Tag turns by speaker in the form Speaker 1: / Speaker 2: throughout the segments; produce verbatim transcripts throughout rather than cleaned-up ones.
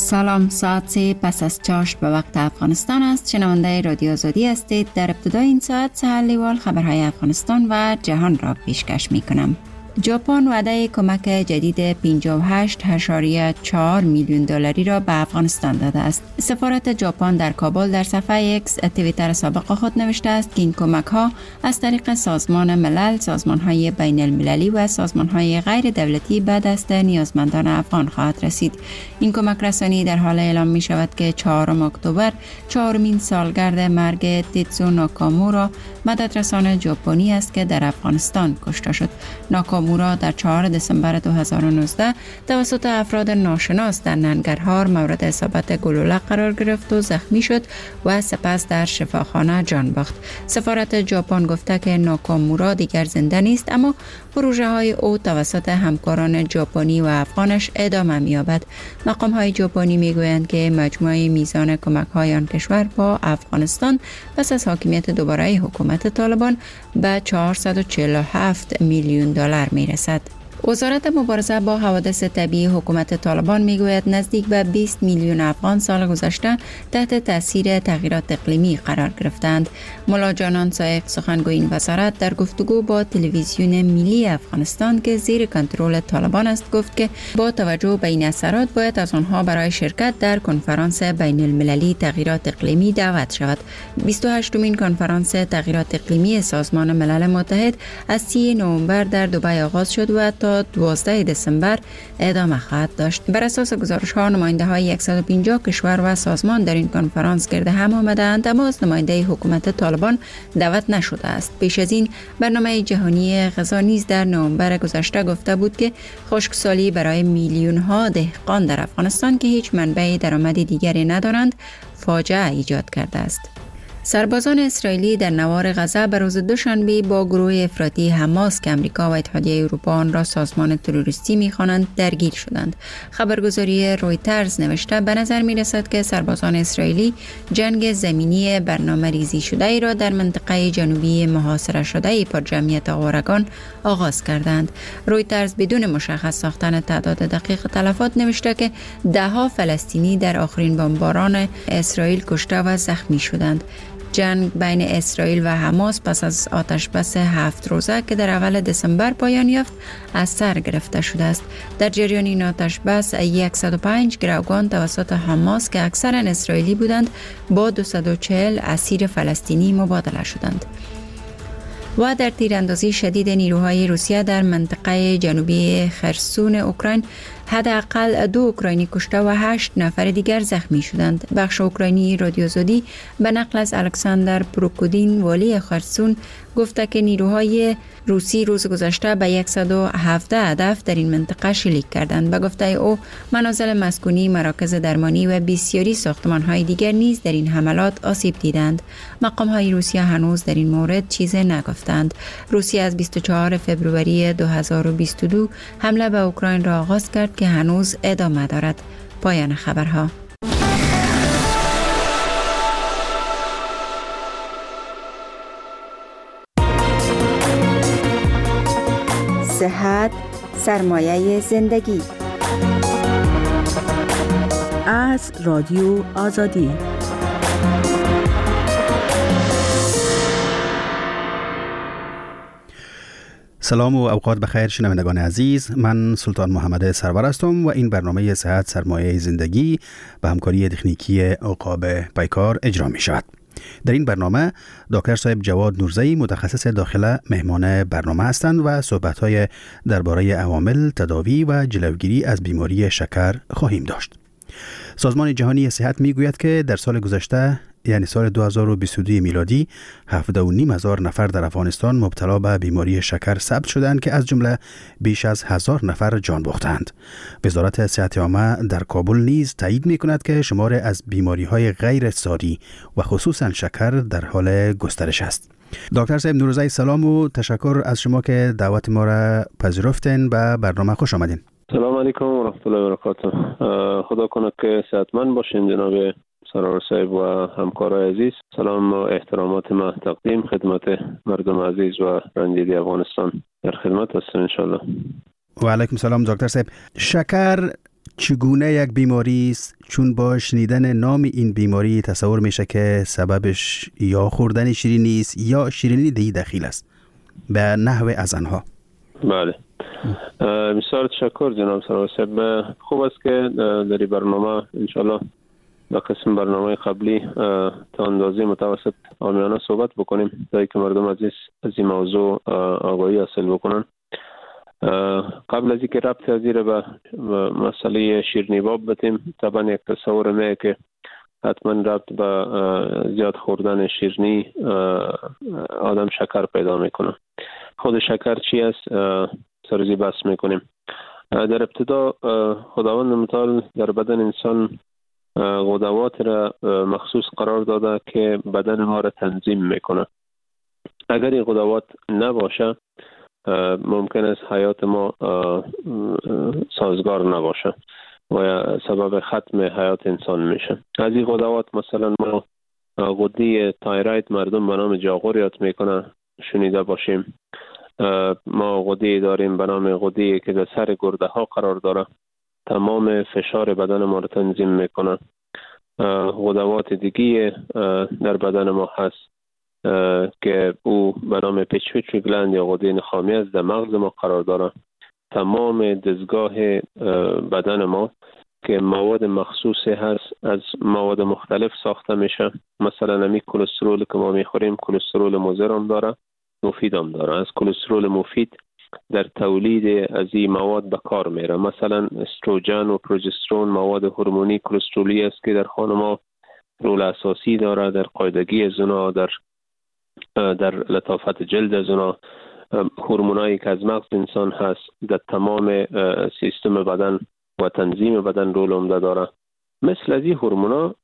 Speaker 1: سلام، ساعت سه پس از چاشت به وقت افغانستان است. شنونده رادیو آزادی هستید. در ابتدای این ساعت سحلیوال خبرهای افغانستان و جهان را پیشکش می کنم. ژاپن وعده کمک جدید پنجاه و هشت اشاریه چهار میلیون دلاری را به افغانستان داده است. سفارت ژاپن در کابل در صفحه ایکس توییتر سابق خود نوشته است که این کمک ها از طریق سازمان ملل، سازمان های بین المللی و سازمان های غیر دولتی به دست نیازمندان افغان خواهد رسید. این کمک رسانی در حال اعلام می شود که چهارم اکتبر چهارمین سالگرد مرگ تیتسو ناکامورا مددرسان ژاپنی است که در افغانستان کشته شد. ناکامورا در چهارم دسامبر دو هزار و نوزده توسط افراد ناشناس در ننگرهار مورد اصابت گلوله قرار گرفت و زخمی شد و سپس در شفاخانه جان باخت. سفارت ژاپن گفته که ناکامورا دیگر زنده نیست، اما پروژه های او توسط همکاران ژاپنی و افغانش ادامه می‌یابد. مقام های ژاپنی میگویند که مجموع میزان کمک های آن کشور با افغانستان پس از حاکمیت دوباره حکومت طالبان به چهارصد و چهل و هفت میلیون دلار میرسد. وزارت مبارزه با حوادث طبیعی حکومت طالبان میگوید نزدیک به بیست میلیون افغان سال گذشته تحت تاثیر تغییرات اقلیمی قرار گرفتند. ملا جانان سایق سخنگوی این وزارت در گفتگو با تلویزیون ملی افغانستان که زیر کنترل طالبان است گفت که با توجه به این اثرات باید از آنها برای شرکت در کنفرانس بین المللی تغییرات اقلیمی دعوت شود. بیست و هشتمین کنفرانس تغییرات اقلیمی سازمان ملل متحد از سی نوامبر در دبی آغاز شد و تا دوازده دسامبر ادامه خواهد داشت. بر اساس گزارش‌ها نماینده های صد و پنجاه کشور و سازمان در این کنفرانس گرد هم آمدند، اما از نماینده حکومت طالبان دعوت نشده است. پیش از این برنامه جهانی غذا نیز در نوامبر گذشته گفته بود که خشکسالی برای میلیون ها دهقان در افغانستان که هیچ منبع درآمد دیگری ندارند فاجعه ایجاد کرده است. سربازان اسرائیلی در نوار غزه به روز دوشنبه با گروه افراطی حماس که امریکا و اتحادیه اروپا آن را سازمان تروریستی می‌خوانند درگیر شدند. خبرگزاری رویترز نوشته به نظر می‌رسد که سربازان اسرائیلی جنگ زمینی برنامه‌ریزی شده ای را در منطقه جنوبی محاصره شده پرجمعیت آوارگان آغاز کردند. رویترز بدون مشخص ساختن تعداد دقیق تلفات نوشته که ده‌ها فلسطینی در آخرین بمباران اسرائیل کشته و زخمی شدند. جنگ بین اسرائیل و حماس پس از آتش بس هفت روزه که در اول دسامبر پایان یافت از سر گرفته شده است. در جریان این آتش بس صد و پنج گروگان توسط حماس که اکثرا اسرائیلی بودند با دویست و چهل اسیر فلسطینی مبادله شدند. و در تیراندازی شدید نیروهای روسیه در منطقه جنوبی خرسون اوکراین حداقل دو اوکراینی کشته و هشت نفر دیگر زخمی شدند. بخش اوکراینی رادیو آزادی به نقل از الکساندر پروکودین والی خرسون گفته که نیروهای روسی روز گذشته به صد و هفده هدف در این منطقه شلیک کردند. به گفته او منازل مسکونی، مراکز درمانی و بسیاری ساختمان‌های دیگر نیز در این حملات آسیب دیدند. مقام‌های روسیه هنوز در این مورد چیزی نگفتند. روسیه از بیست و چهارم فوریه دو هزار و بیست و دو حمله به اوکراین را آغاز کرد که هنوز ادامه دارد. پایان خبرها. صحت سرمایه زندگی
Speaker 2: از رادیو آزادی.
Speaker 3: سلام و اوقات بخیر شنوندگان عزیز، من سلطان محمد سرور هستم و این برنامه صحت سرمایه زندگی به همکاری تکنیکی عقاب پیکار اجرا می شود. در این برنامه دکتر صاحب جواد نورزی متخصص داخله مهمان برنامه هستند و صحبت‌های درباره عوامل تداوی و جلوگیری از بیماری شکر خواهیم داشت. سازمان جهانی صحت میگوید که در سال گذشته یعنی سال دو هزار و بیست و دو میلادی هفده و نیم هزار نفر در افغانستان مبتلا به بیماری شکر ثبت شدند که از جمله بیش از هزار نفر جان باختند. وزارت صحت عامه در کابل نیز تایید می‌کند که شمار از بیماری‌های غیر اقتصادی و خصوصاً شکر در حال گسترش است. دکتر صاحب نورزی سلام و تشکر از شما که دعوت ما را پذیرفتین. به برنامه خوش آمدین.
Speaker 4: سلام علیکم و رحمت الله و برکاته. خدا کنه که صحتمند باشین جناب سرور صاحب و همکارای عزیز. سلام و احترامات ما تقدیم خدمت مردم عزیز و رنجیده افغانستان. در خدمت هستم ان شاء الله.
Speaker 3: و علیکم سلام دکتر صاحب. شکر چگونه یک بیماری است؟ چون با شنیدن نام این بیماری تصور میشه که سببش یا خوردن شیرینی است یا شیرینی دی دخیل است. به نحو از آنها.
Speaker 4: بله. بسیار تشکر جناب سرور صاحب. خوب است که در برنامه انشالله در قسم برنامه قبلی تا اندازه متوسط عامیانه صحبت بکنیم تا که مردم عزیز از این موضوع آگاهی حاصل بکنن. قبل از اینکه ربط از این به مسئله شیرینی باب بتیم، طبعا یک تصور میه که حتما ربط به زیاد خوردن شیرینی آدم شکر پیدا میکنه. خود شکر چی است سرزی بحث میکنیم. در ابتدا خداوند متعال در بدن انسان غدوات را مخصوص قرار داده که بدن ما را تنظیم میکنه. اگر این غدوات نباشه ممکن است حیات ما سازگار نباشه و سبب ختم حیات انسان میشه. از این غدوات مثلا ما غده تایروید مردم به نام جاغور یاد میکنه، شنیده باشیم. ما غده داریم به نام غده که در سر گرده ها قرار داره، تمام فشار بدن ما رو تنظیم میکنه. غدوات دیگه در بدن ما هست که او به نام پیچویتری گلند یا غده نخامی از در مغز ما قرار داره. تمام دستگاه بدن ما که مواد مخصوصی هست از مواد مختلف ساخته میشه. مثلا امی کلسترول که ما میخوریم کلسترول مضر هم داره، مفید هم داره. از کلسترول مفید در تولید از این مواد به کار میره. مثلا استروژن و پروژسترون مواد هورمونی کلسترولی است که در خانم‌ها رول اساسی داره در قاعدگی زنا، در در لطافت جلد زنا. هورمونایی که از مغز انسان هست در تمام سیستم بدن و تنظیم بدن رول عمده داره. مثل از این هورمونا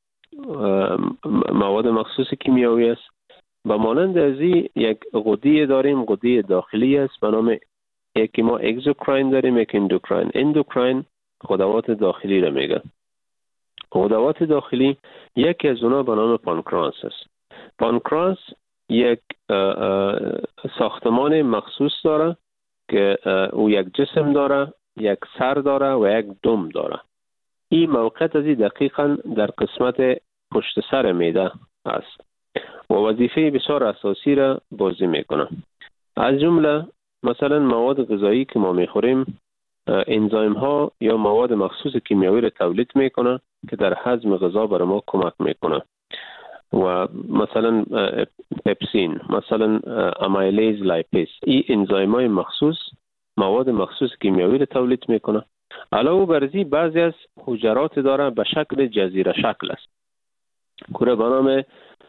Speaker 4: مواد مخصوص کیمیایی است. با مانند از این یک غده داریم، غده داخلی است به نام یکی ما اگزوکراین داریم، یک اندوکراین. اندوکراین غدوات داخلی را میگه. غدوات داخلی یکی از اونا به نام پانکراس است. پانکراس یک ساختمان مخصوص داره که او یک جسم داره، یک سر داره و یک دم داره. این موقعیت از این دقیقاً در قسمت پشت سر معده است و وظیفه بسیار اساسی را بازی میکنه. از جمله مثلا مواد غذایی که ما میخوریم انزایم ها یا مواد مخصوص کیمیایی را تولید میکنه که در هضم غذا برای ما کمک میکنه. و مثلا پپسین، مثلا امیلیز لایپیز، این انزایم های مخصوص مواد مخصوص کیمیایی را تولید میکنه. علاوه بر ازی بعضی از حجرات داره به شکل جزیره شکل است که به نام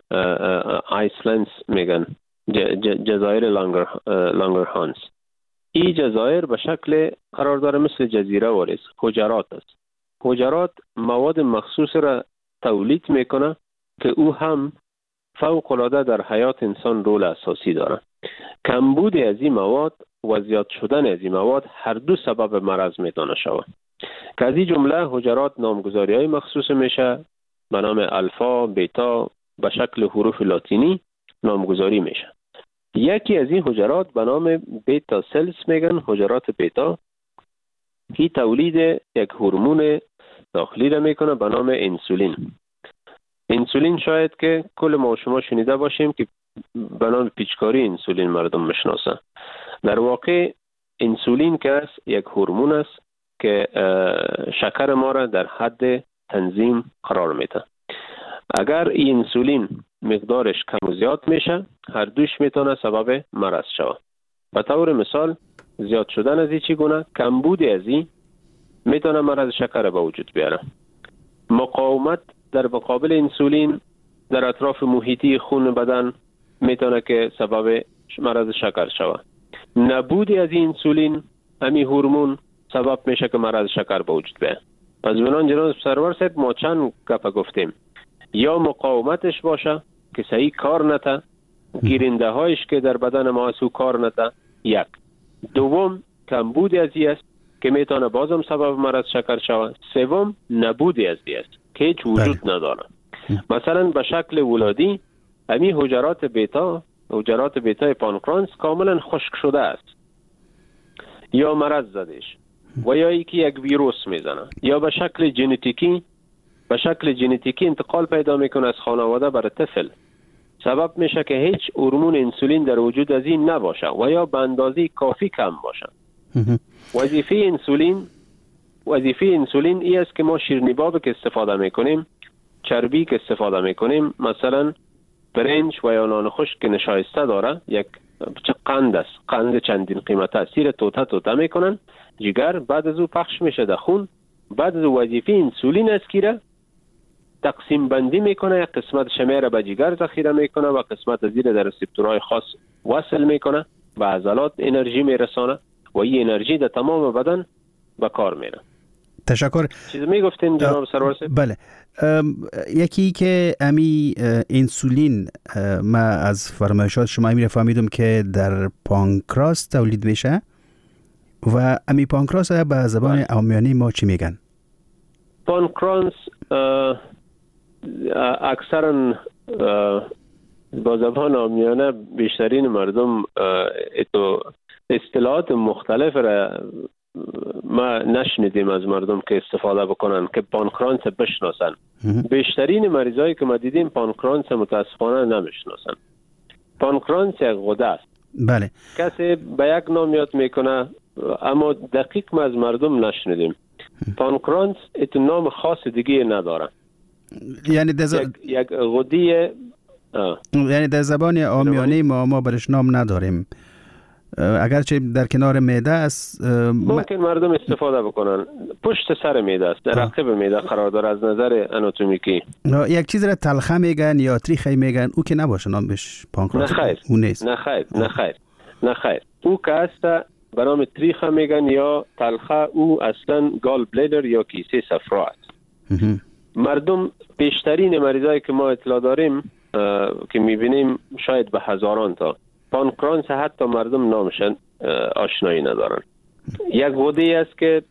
Speaker 4: آیسلندز میگن، جزایر لانگر لانگرهانس. این جزایر به شکل قرار داره مثل جزیره واریست، حجرات است. حجرات مواد مخصوص را تولید میکنه که او هم فوق العاده در حیات انسان رول اساسی داره. کمبود از این مواد و زیاد شدن از این مواد هر دو سبب مرض میتونه شود. که از این جمله حجرات نامگذاری های مخصوص میشه به نام الفا، بیتا به شکل حروف لاتینی نامگذاری میشه. یکی از این حجرات به نام بیتا سلز میگن، حجرات بیتا، که تولید یک هورمون داخلی را میکنه به نام انسولین. انسولین شاید که کل ما شما شنیده باشیم که به نام پیچکاری انسولین مردم میشناسن. در واقع انسولین که است یک هورمون است که شکر ما را در حد تنظیم قرار میده. اگر این انسولین مقدارش کم و زیاد میشه هر دوش میتونه سبب مرض شود. به طور مثال زیاد شدن از این چگونه؟ کمبود از این میتونه مرض شکر به وجود بیاره. مقاومت در مقابل انسولین در اطراف محیطی خون بدن میتونه که سبب مرض شکر شود. نبود از این انسولین همین هورمون سبب میشه که مرض شکر به وجود بیاره. پس بنان جناب سرور صاحب ما چند گپ گفتیم. یا مقاومتش باشه که صحیح کار نته، گیرنده هایش که در بدن ما هست کار نته. یک. دوم کمبود از این است که میتونه بازم سبب مرض شکر شود. سوم نبود از این است که هیچ وجود نداره. مثلا به شکل ولادی همین حجرات بیتا، حجرات بیتا پانکراس کاملا خشک شده است یا مرض زدش. و یا یکی یک ویروس میزنه یا به شکل ژنتیکی به شکل ژنتیکی انتقال پیدا میکنه از خانواده بر طفل، سبب میشه که هیچ هورمون انسولین در وجود از این نباشه و یا به اندازه کافی کم باشه. وظیفه انسولین وظیفه انسولین ای است که ما شیرینی‌باب که استفاده میکنیم، چربی که استفاده میکنیم، مثلا برنج و یا نان خشک که نشایسته داره، یک چه قند است، قند چندین قیمته، سیر توته توته میکنن، جگر بعد از او پخش میشه در خون، بعد از وظیفه انسولین است که تقسیم بندی میکنه، یک قسمت شمیره به جگر ذخیره میکنه و قسمت زیر در ریسپتورهای خاص وصل میکنه، به عضلات انرژی میرسانه و این انرژی در تمام بدن به کار میره.
Speaker 3: تشکر.
Speaker 4: چیز میگفتین جناب سرور صاحب؟
Speaker 3: بله. یکی که امی انسولین، ما از فرمایشات شما امی فهمیدم که در پانکراس تولید میشه و امی پانکراس به زبان عامیانه ما چی میگن؟
Speaker 4: پانکراس اکثرا با زبان عامیانه بیشترین مردم اصطلاحات مختلف را ما نشنیدیم از مردم که استفاده بکنن که پانکرانس بشناسن. بیشترین مریضایی که ما دیدیم پانکرانس متاسفانه نمیشناسن. پانکرانس یک غده است.
Speaker 3: بله.
Speaker 4: کسی به یک نام یاد میکنه اما دقیق ما از مردم نشنیدیم. پانکرانس ات نام خاص دیگه نداره.
Speaker 3: یعنی دز...
Speaker 4: یک, یک غده
Speaker 3: یعنی در زبان عامیانه ما ما برش نام نداریم، اگرچه در کنار معده است.
Speaker 4: ممکن مردم استفاده بکنن. پشت سر معده است، در عقب معده قرار داره از نظر اناتومیکی.
Speaker 3: یک چیز را تلخه میگن یا تریخه میگن، او که نباشه نامش پانکراس.
Speaker 4: نه خیر.
Speaker 3: او نیست.
Speaker 4: نه خیر. نه خیر. نه خیر. او که است به نام تریخه میگن یا تلخه، او اصلا گال بلیدر یا کیسه صفرا است. مردم بیشترین مریضایی که ما اطلاع داریم که میبینیم شاید به هزاران تا پانکرانس حتی مردم نامشن آشنایی ندارن. یک غده است که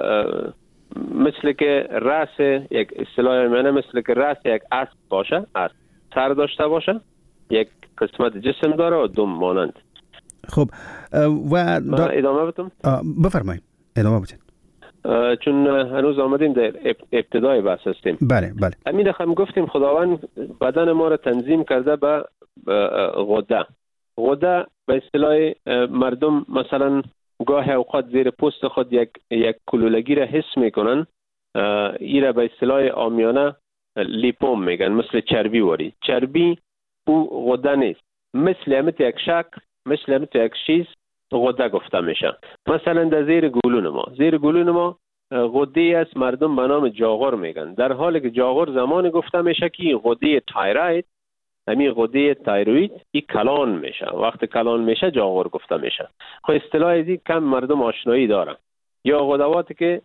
Speaker 4: مثل که راس، یک اصطلاح منه مثل که راس یک اسب باشه، اسب سر داشته باشه، یک قسمت جسم داره و دم مانند.
Speaker 3: خب و
Speaker 4: دا... ادامه بدم؟
Speaker 3: بفرمایید ادامه بدید.
Speaker 4: چون هنوز آمدیم در ابتدای بحث هستیم.
Speaker 3: بله بله.
Speaker 4: همین رقم گفتیم خداوند بدن ما را تنظیم کرده به غده. غده به اصطلاح مردم مثلا گاه اوقات زیر پوست خود یک یک کلولگی را حس میکنن، این را به اصطلاح عامیانه لیپوم میگن، مثل چربی واری. چربی او غده نیست، مثل همت یک شکل، مثل همت یک چیز غده گفته میشه. مثلا در زیر گلون ما زیر گلون ما غده است، مردم به نام جاغور میگن، در حالی که جاغور زمان گفته میشه که غده تایروید، همین غده تایروید این کلان میشه. وقت کلان میشه جاغور گفته میشه. خب اصطلاح ازی کم مردم آشنایی دارن. یا غدواتی که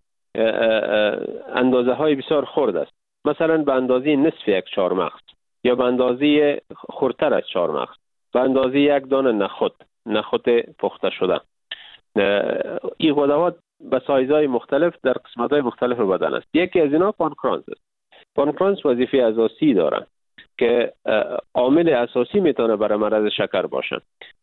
Speaker 4: اندازه های بسیار خرد است، مثلا به اندازه نصف یک چهارمغز یا به اندازه خردتر از چهارمغز، به اندازه یک دانه نخود نخود پخته شده. این غدوات به سایزهای مختلف در قسمت‌های مختلف بدن است. یکی از اینا پانکرانس است. پانکرانس وظیفه اساسی داره که عامل اساسی میتونه برای مرض شکر باشه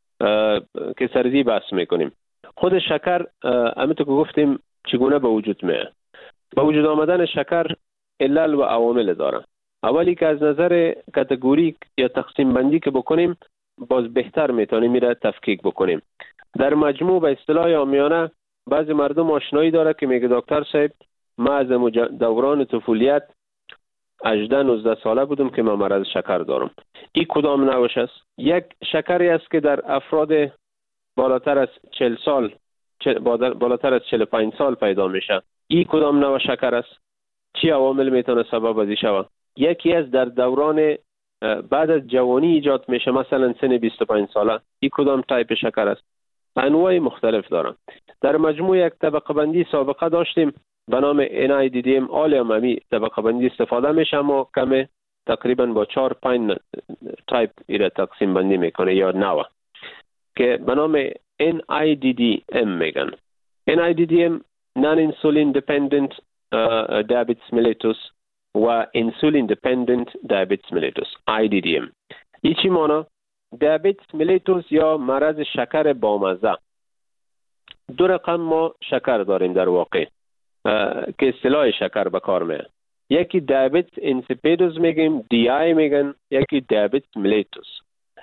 Speaker 4: که سرزی بحث میکنیم. خود شکر همونطور که گفتیم چگونه به وجود میاد. به وجود آمدن شکر علل و عوامل داره. اولی که از نظر کاتگوری یا تقسیم بندی که بکنیم باز بهتر میتونیم میره تفکیک بکنیم. در مجموع به اصطلاح عامیانه بعضی مردم آشنایی داره که میگه دکتر صاحب ما از دوران طفولیت هجده نوزده ساله بودم که من مرض شکر دارم. این کدام نوش است؟ یک شکری است که در افراد بالاتر از چهل سال بالاتر از چهل و پنج سال پیدا میشه. این کدام نوع شکر است؟ چی عوامل میتونه سبب ازی شود؟ یکی از در دوران بعد از جوانی ایجاد میشه، مثلا سن بیست و پنج ساله. این کدام تایپ شکر است؟ انواع مختلف دارن. در مجموع یک طبقه بندی سابقه داشتیم به نام ان آی دی دی ام آل عمومی طبقه بندی استفاده میشه، اما کم تقریبا با چهار پنج تایپ ایره تقسیم بندی میکنه یا نوع که به نام ان آی دی دی ام میگن. ان آی دی دی ام non insulin dependent uh, diabetes mellitus و insulin dependent diabetes mellitus آی دی دی ام. این چی مانا؟ دیابتیس ملیتوس یا مرض شکر بامزه. دو رقم ما شکر داریم در واقع که اصطلاح شکر به کار میاد. یکی دیابت اینسیپیدوس میگیم، دی آی میگن، یکی دیابت ملیتوس.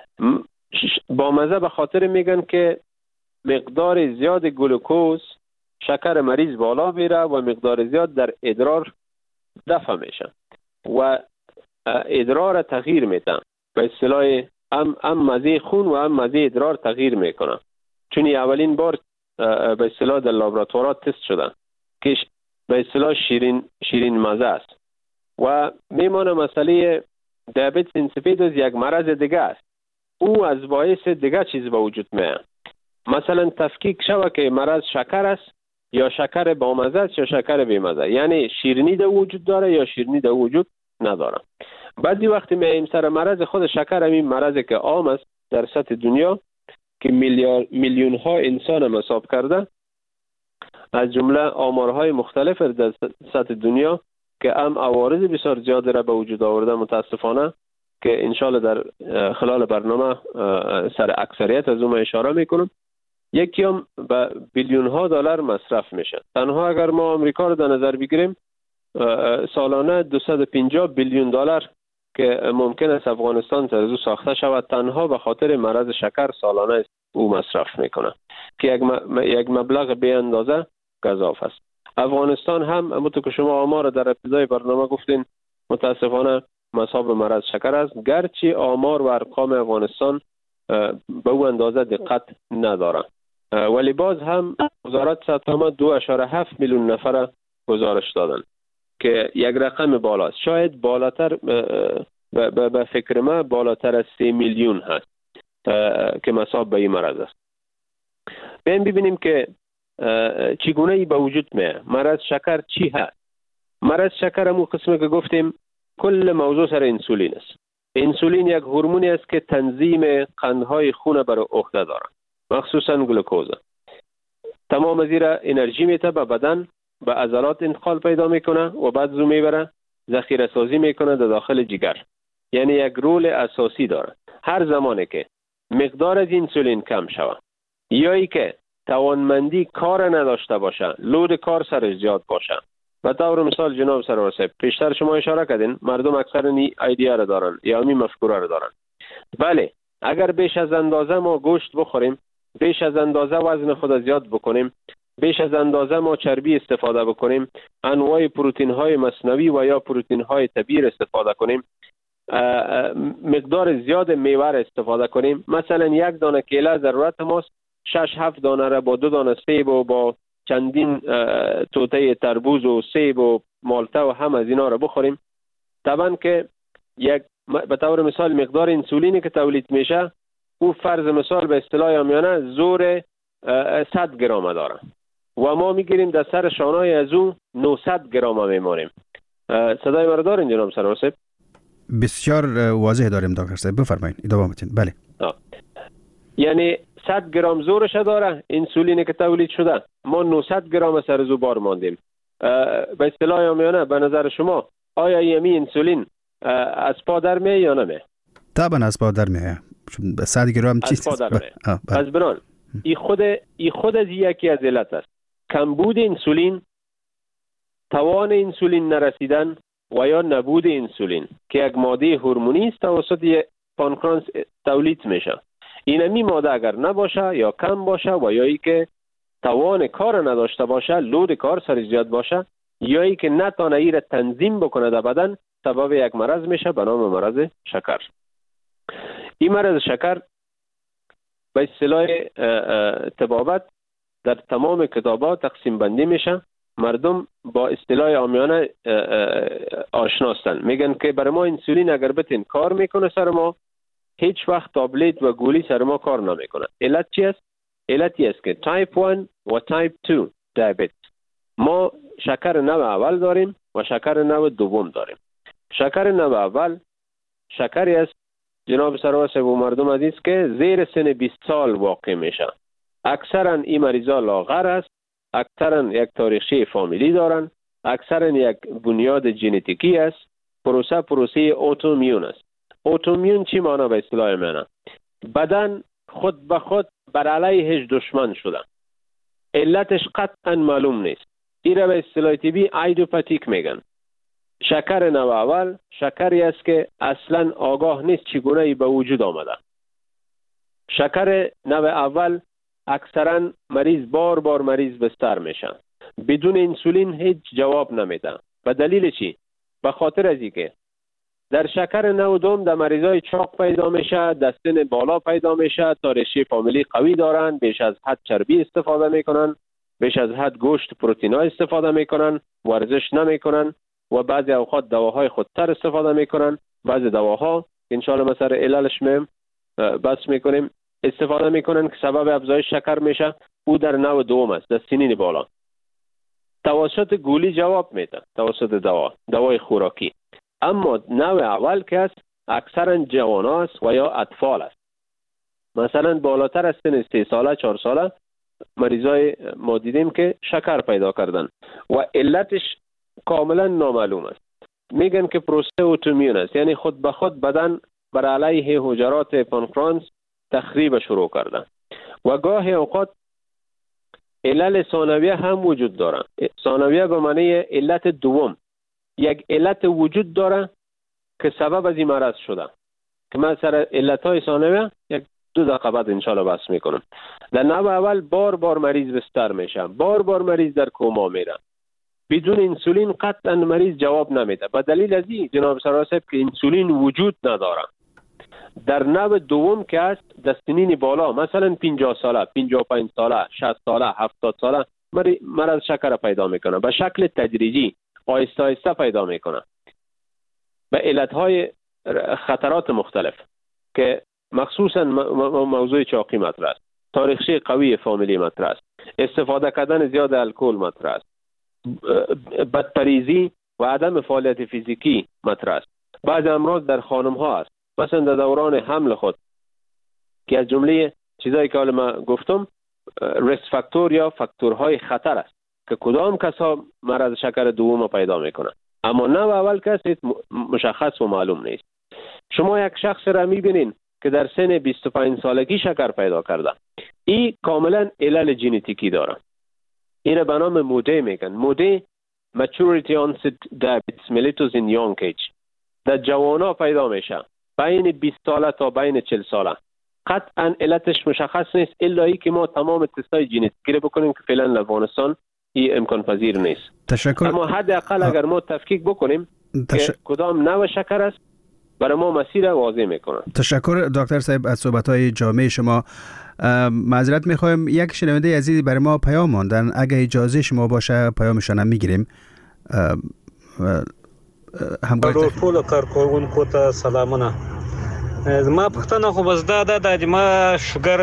Speaker 4: با مزه به خاطر میگن که مقدار زیاد گلوکوز شکر مریض بالا میره و مقدار زیاد در ادرار دفع میشه و ادرار تغییر میده. به اصطلاح هم هم مزه خون و هم مزه ادرار تغییر میکنه، چون اولین بار به اصطلاح در لابراتوارات تست شده که به اصطلاح شیرین شیرین مزه است و میمانه مسئله دیابت اینسیپیدوس یک مرض دیگه است. او از باعث دیگه چیز به وجود میاد. مثلا تفکیک شوه که مرض شکر است یا شکر با مزه است یا شکر بی مزه، یعنی شیرینی در وجود داره یا شیرینی در وجود نداره. بعضی وقتی میایم سر مرض خود شکر، همین مرضی که عام است در سطح دنیا که میلیارد میلیون ها انسان هم حساب کرده، از جمله آمارهای مختلف در سطح دنیا که هم عوارض بسیار زیاد را به وجود آورده متاسفانه، که انشالله در خلال برنامه سر اکثریت از اون اشاره میکنم. یکی هم به بیلیون ها دلار مصرف میشه. تنها اگر ما آمریکا رو در نظر بگیریم، سالانه دویست و پنجاه بیلیون دلار که ممکن است افغانستان از او ساخته شود تنها به خاطر مرض شکر سالانه او مصرف میکنه که یک یک مبلغ به اندازه گزاف است. افغانستان هم همونطور که شما آمار در ابتدای برنامه گفتین متاسفانه مصاب مرض شکر است، گرچه آمار و ارقام افغانستان به او اندازه دقت نداره، ولی باز هم وزارت صحت دو اشاره هفت میلیون نفر گزارش دادن که یک رقم بالاست. شاید بالاتر به فکر ما بالاتر از سه میلیون هست که مصاب به این مرض است. بیایم ببینیم که چگونه ای به وجود میاد. مرض شکر چی هست؟ مرض شکر همون قسمی که گفتیم کل موضوع سر انسولین است. انسولین یک هورمونی است که تنظیم قندهای خون بر عهده داره، مخصوصا گلوکوز. تمام از این انرژی میته به بدن، به عضلات انتقال پیدا میکنه و بعد زو میبره ذخیره سازی میکنه در داخل جگر. یعنی یک رول اساسی داره. هر زمانی که مقدار از انسولین کم شود یا ای که توانمندی کار نداشته باشه، لود کار سر زیاد باشه، و طور مثال جناب سرور صاحب پیشتر شما اشاره کردین مردم اکثر این ایده را دارن یا این مفکوره را دارن. بله، اگر بیش از اندازه ما گوشت بخوریم، بیش از اندازه وزن خود زیاد بکنیم، بیش از اندازه ما چربی استفاده بکنیم، انواع پروتئین های مصنوی و یا پروتئین های طبیعی استفاده کنیم، مقدار زیاد میوه استفاده کنیم، مثلا یک دانه کیله ضرورت ماست، شش هفت دانه را با دو دانه سیب و با چندین توته تربوز و سیب و مالته و هم از اینا را بخوریم، طبعا که یک به طور مثال مقدار انسولینی که تولید میشه او فرض مثال به اصطلاح عامیانه زور صد گرم داره و ما میگیریم در سر شانای از اون نهصد گرم میمونیم. صدای مرا دارین جناب سرور صاحب؟
Speaker 3: بسیار واضح داریم دکتر صاحب، بفرمایید ادامه بدین. بله. آه.
Speaker 4: یعنی صد گرم زورش داره انسولینی که تولید شده، ما نهصد گرم سر زو بار ماندیم. به اصطلاح عامیانه به نظر شما آیا یمی انسولین از پا در میه یا نمیه؟
Speaker 3: طبعا از پا در میه. صد گرم چیست؟
Speaker 4: از پا در میه. از بران ای خود ای خود از یکی از علت است. کمبود انسولین، توان انسولین نرسیدن و یا نبود انسولین که یک ماده هورمونی است توسط پانکراس تولید میشه. اینمی ماده اگر نباشه یا کم باشه و یا ای که توان کار نداشته باشه، لود کار سر زیاد باشه، یا ای که نتانه ای را تنظیم بکنه در بدن، سبب یک مرض میشه به نام مرض شکر. این مرض شکر به اصطلاح طبابت در تمام کتابات تقسیم بندی میشه. مردم با اصطلاح عامیانه آشناستن، میگن که برای ما انسولین اگر بتین کار میکنه سر ما، هیچ وقت تابلت و گولی سر ما کار نمیکنه. علت چی است؟ علتی است که تایپ یک و تایپ دو دیابت، ما شکر نوع اول داریم و شکر نوع دوم داریم. شکر نوع اول شکری است جناب سرور صاحب و مردم عزیز که زیر سن بیست سال واقع میشه. اکثرا این مریضا لاغر است، اکثرا یک تاریخچه فامیلی دارن، اکثرا یک بنیاد ژنتیکی است. پروسه پروسه اوتومیون است. اوتومیون چی معنی به اصطلاح منه؟ بدن خود به خود بر علیهش دشمن شده. علتش قطعا معلوم نیست. این را به اصطلاح طبی ایدوپاتیک میگن. شکر نوع اول شکری است که اصلا آگاه نیست چگونه به وجود آمده. شکر نوع اول اکثرا مریض بار بار مریض بستر میشه، بدون انسولین هیچ جواب نمیده. به دلیل چی؟ به خاطر از اینکه در شکر نوع دوم در مریضای چاق پیدا میشه، در سن بالا پیدا میشه، تاریخی فامیلی قوی دارن، بیش از حد چربی استفاده میکنن، بیش از حد گوشت پروتئین استفاده میکنن، ورزش نمیکنن و بعضی اوقات دواهای خودتر استفاده میکنن. بعضی دواها انشالله مثلا عللش میم بس میکنیم استفاده میکنن که سبب افزایش شکر میشه. او در نوع دوم است، در سنین بالا. توسط گولی جواب میده، توسط دوا دوای خوراکی. اما نوع اول که است اکثرا جوان است و یا اطفال است. مثلا بالاتر از سن سه ساله چهار ساله مریضای ما دیدیم که شکر پیدا کردن و علتش کاملا نامعلوم است. میگن که پروسه اوتومیون است، یعنی خود به خود بدن بر علیه حجرات پانکرانس تخریب شروع کردن. و گاهی اوقات علل ثانویه هم وجود داره. ثانویه به معنی علت دوم، یک علت وجود داره که سبب از این مرض شده که من سر علتهای ثانویه یک دو دقیقه بعد انشالله بحث میکنم. در نوع اول بار بار مریض بستر میشه، بار بار مریض در کوما میره، بدون انسولین قطعا مریض جواب نمیده. به دلیل از این جناب سرور صاحب که انسولین وجود نداره. در نوع دوم که است در سنین بالا، مثلا پنجاه ساله، پنجاه و پنج ساله، شصت ساله، هفتاد ساله مرض شکر پیدا میکنه. به شکل تدریجی آهسته آهسته پیدا میکنه به علتهای خطرات مختلف که مخصوصا موضوع چاقی مطرح است، تاریخچه قوی فامیلی مطرح است، استفاده کردن زیاد الکل مطرح است، بدپریزی و عدم فعالیت فیزیکی مطرح است. بعض امراض در خانم ها است، مثلا در دوران حمل خود که از جمله چیزایی که حالا من گفتم ریسک فاکتور یا فاکتورهای خطر است که کدام کسا مرض شکر دوم پیدا میکنه. اما نوع اول کسی مشخص و معلوم نیست. شما یک شخص را میبینین که در سن بیست و پنج سالگی شکر پیدا کرده، این کاملا علل ژنتیکی داره. این به نام موده میگن. موده maturity onset diabetes mellitus in young age در جوانا پیدا میشه، بین بیست ساله تا بین چهل ساله. قطعا علتش مشخص نیست الا ای که ما تمام تستای ژنتیکی رو بکنیم که فعلا در افغانستان این امکان پذیر نیست.
Speaker 3: تشکر.
Speaker 4: اما حداقل اگر ما تفکیک بکنیم تش... که کدام نوع شکر است برای ما مسیر واضح میکنه.
Speaker 3: تشکر دکتر صاحب از صحبت‌های جامع شما. معذرت میخوایم یک شنونده عزیزی برای ما پیام ماندن، اگه اجازه شما باشه پیامشون هم میگیریم.
Speaker 5: همگاه ټول کارکونکو ته سلامونه. ما پښتنه خو بس دا دا د ما شوګر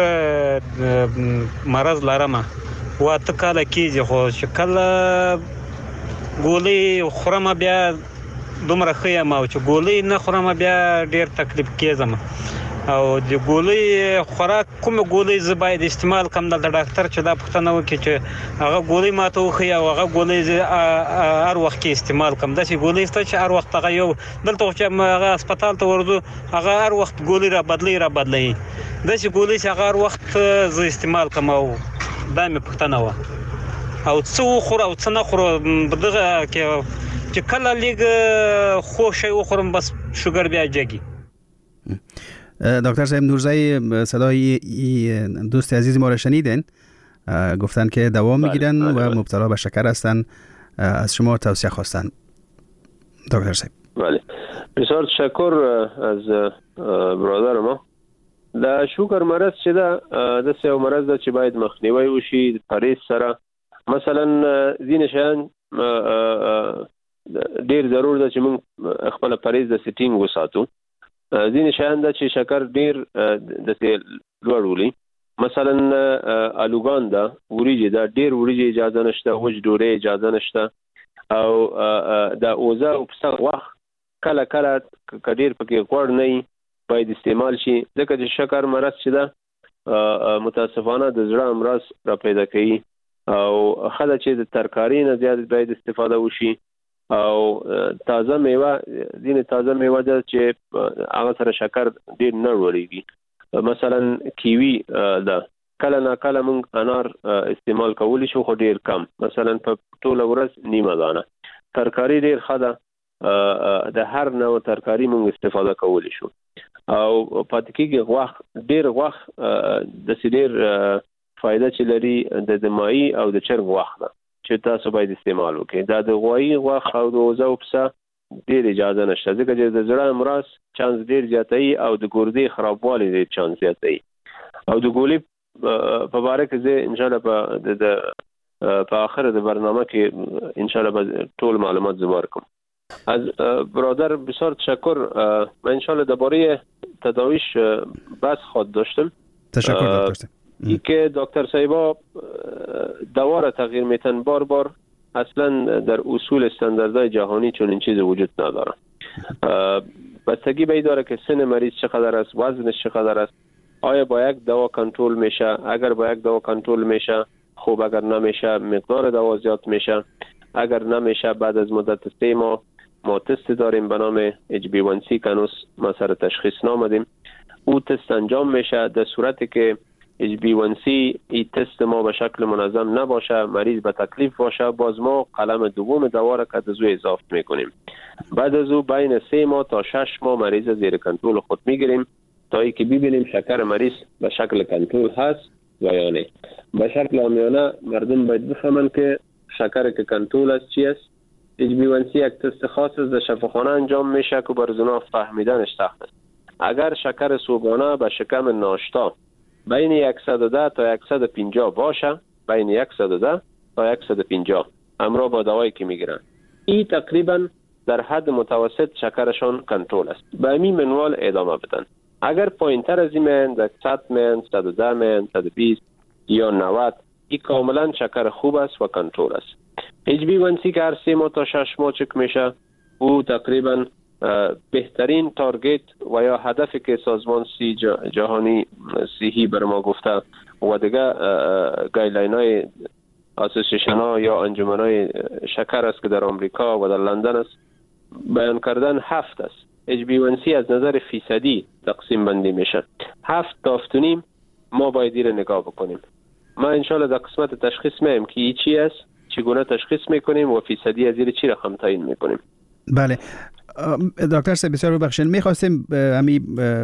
Speaker 5: مرض لرم و ته کله کیږي خو چې کله ګولې خورم بیا دومره ښه یم او چې ګولې نه خورم بیا ډېر تکلیف کېږم او د ګولې خوراک کومه ګولې زه باید استعمال کړم د ډاکټر چې دا پوښتنه وکړي چې هغه ګولې ماته وښیي او هغه ګولې زه هر وخت کې استعمال کړم. داسې ګولې شته چې هر وخت هغه یو دلته چې هغه هسپتال ته ورځو هغه هر وخت ګولې را بدلوي را بدلوي داسې ګولې چې هغه هر وخت زه استعمال کړم او دا مې پوښتنه وه او څه وخورو او څه نه خورو دغه کې چې کله لږ خوږ شی وخورم بس شوګر بیا جګي.
Speaker 3: دکتر صاحب نورزی صدای دوست عزیز ما را شنیدن، گفتن که دوا میگیرن و مبتلا به شکر هستن، از شما توصیه خواستن. دکتر صاحب
Speaker 4: بله بسیار تشکر از برادر ما. د شکر مرض چې دا د سیو مرض ده چې باید مخنیوي وشي پرهیز سره. مثلا ځینې شیان ډیر ضرور ده چې موږ خپل پرهیز د سیټینګ وساتو. ځینې شیان ده چې شکر ډیر د لوړ ولي، مثلا الوګان ده، وریجې ده، ډیر وریجې اجازه نشته، وچ ډوډۍ اجازه نشته او د اوزه او پسه وخت کله کله که ډیر پکې غوړ نه باید استعمال شي، ځکه چې شکر مرض چې ده متاسفانه د زړه امراض را پیدا کوي او خله چې د ترکاري نه زیات باید استفاده وشي او تازه میوه، ځینې تازه میوه ده چې هغه سره شکر ډیر نه لوړیږي. مثلا کیوي ده، کله نه کله مونږ انار استعمال کولی شو، خو ډیر کم، مثلا په ټوله ورځ نیمه دانه. ترکاری ډیر ښه ده، د هر نوع ترکاری مونږ استفاده کولی شو. او پاتې کېږي غوښ، ډیر غوښ د ډیر فائدہ چې لري د دماغي او د چرګ غوښ ده چې تاسو باید استعمال وکړئ. دا د غوایي غوښ او د وزو پسه ډیر اجازه نشته، ځکه چې د زړه امراض چانس ډیر زیاتوي او د ګردې خرابوالی ډیر چانس زیاتوي. او د ګولې په باره کې زه ان شاء الله په د په اخر د برنامه کې ان شاء الله ټول معلومات زبر کوم. از برادر بسیار تشکر. من ان شاء الله درباره تداویش بس خود داشتم.
Speaker 3: تشکر دکتر.
Speaker 4: ای که دکتر صاحبا دوا را تغییر میتن بار بار، اصلا در اصول استانداردهای جهانی چون این چیز وجود نداره. بستگی به این داره که سن مریض چقدر است، وزنش چقدر است، آیا با یک دوا کنترل میشه، اگر با یک دوا کنترل میشه خوب، اگر نمیشه مقدار دوا زیاد میشه، اگر نمیشه بعد از مدت سه ماه ما تست داریم به نام اچ بی وان سی که هنوز ما سر تشخیص نامدیم، او تست انجام میشه. در صورتی که اچ بی وان سی این تست ما به شکل منظم نباشه، مریض به تکلیف باشه، باز ما قلم دوم دوا را که از او اضافه میکنیم. بعد از او بین سه ماه تا شش ماه مریض زیر کنترل خود میگیریم تا ای که ببینیم شکر مریض به شکل کنترل هست و یا نه. به شکل عامیانه مردم باید بفهمن که شکر که کنترل است چی است. اچ بی وان سی یک تست خاص است در شفاخانه انجام میشه که بر زنا فهمیدنش سخت است. اگر شکر صبحانه به شکم ناشتا بین صد و ده تا صد و پنجاه باشه، بین صد و ده تا صد و پنجاه همراه با دوایی که میگیرن، این تقریبا در حد متوسط شکرشان کنترل است. به همین منوال ادامه بدن. اگر پایینتر از این من در صد من، صد و ده من، صد و بیست یا نود، این کاملا شکر خوب است و کنترل است. اچ بی وان سی که هر سه ماه تا شش ماه چک میشه، او تقریبا بهترین تارگت و یا هدفی که سازمان سی جهانی صحی بر ما گفته و دیگه گایدلاین های اسوسییشن ها یا انجمن های شکر است که در آمریکا و در لندن است بیان کردن هفت است. اچ بی وان سی از نظر فیصدی تقسیم بندی میشه. هفت تا هفت و نیم ما باید این نگاه بکنیم. ما انشالله در قسمت تشخیص میم که این چی است، چگونه تشخیص میکنیم و فیصدی از این چی رقم تعیین میکنیم.
Speaker 3: بله دکتر صاحب بسیار ببخشید، میخواستیم همی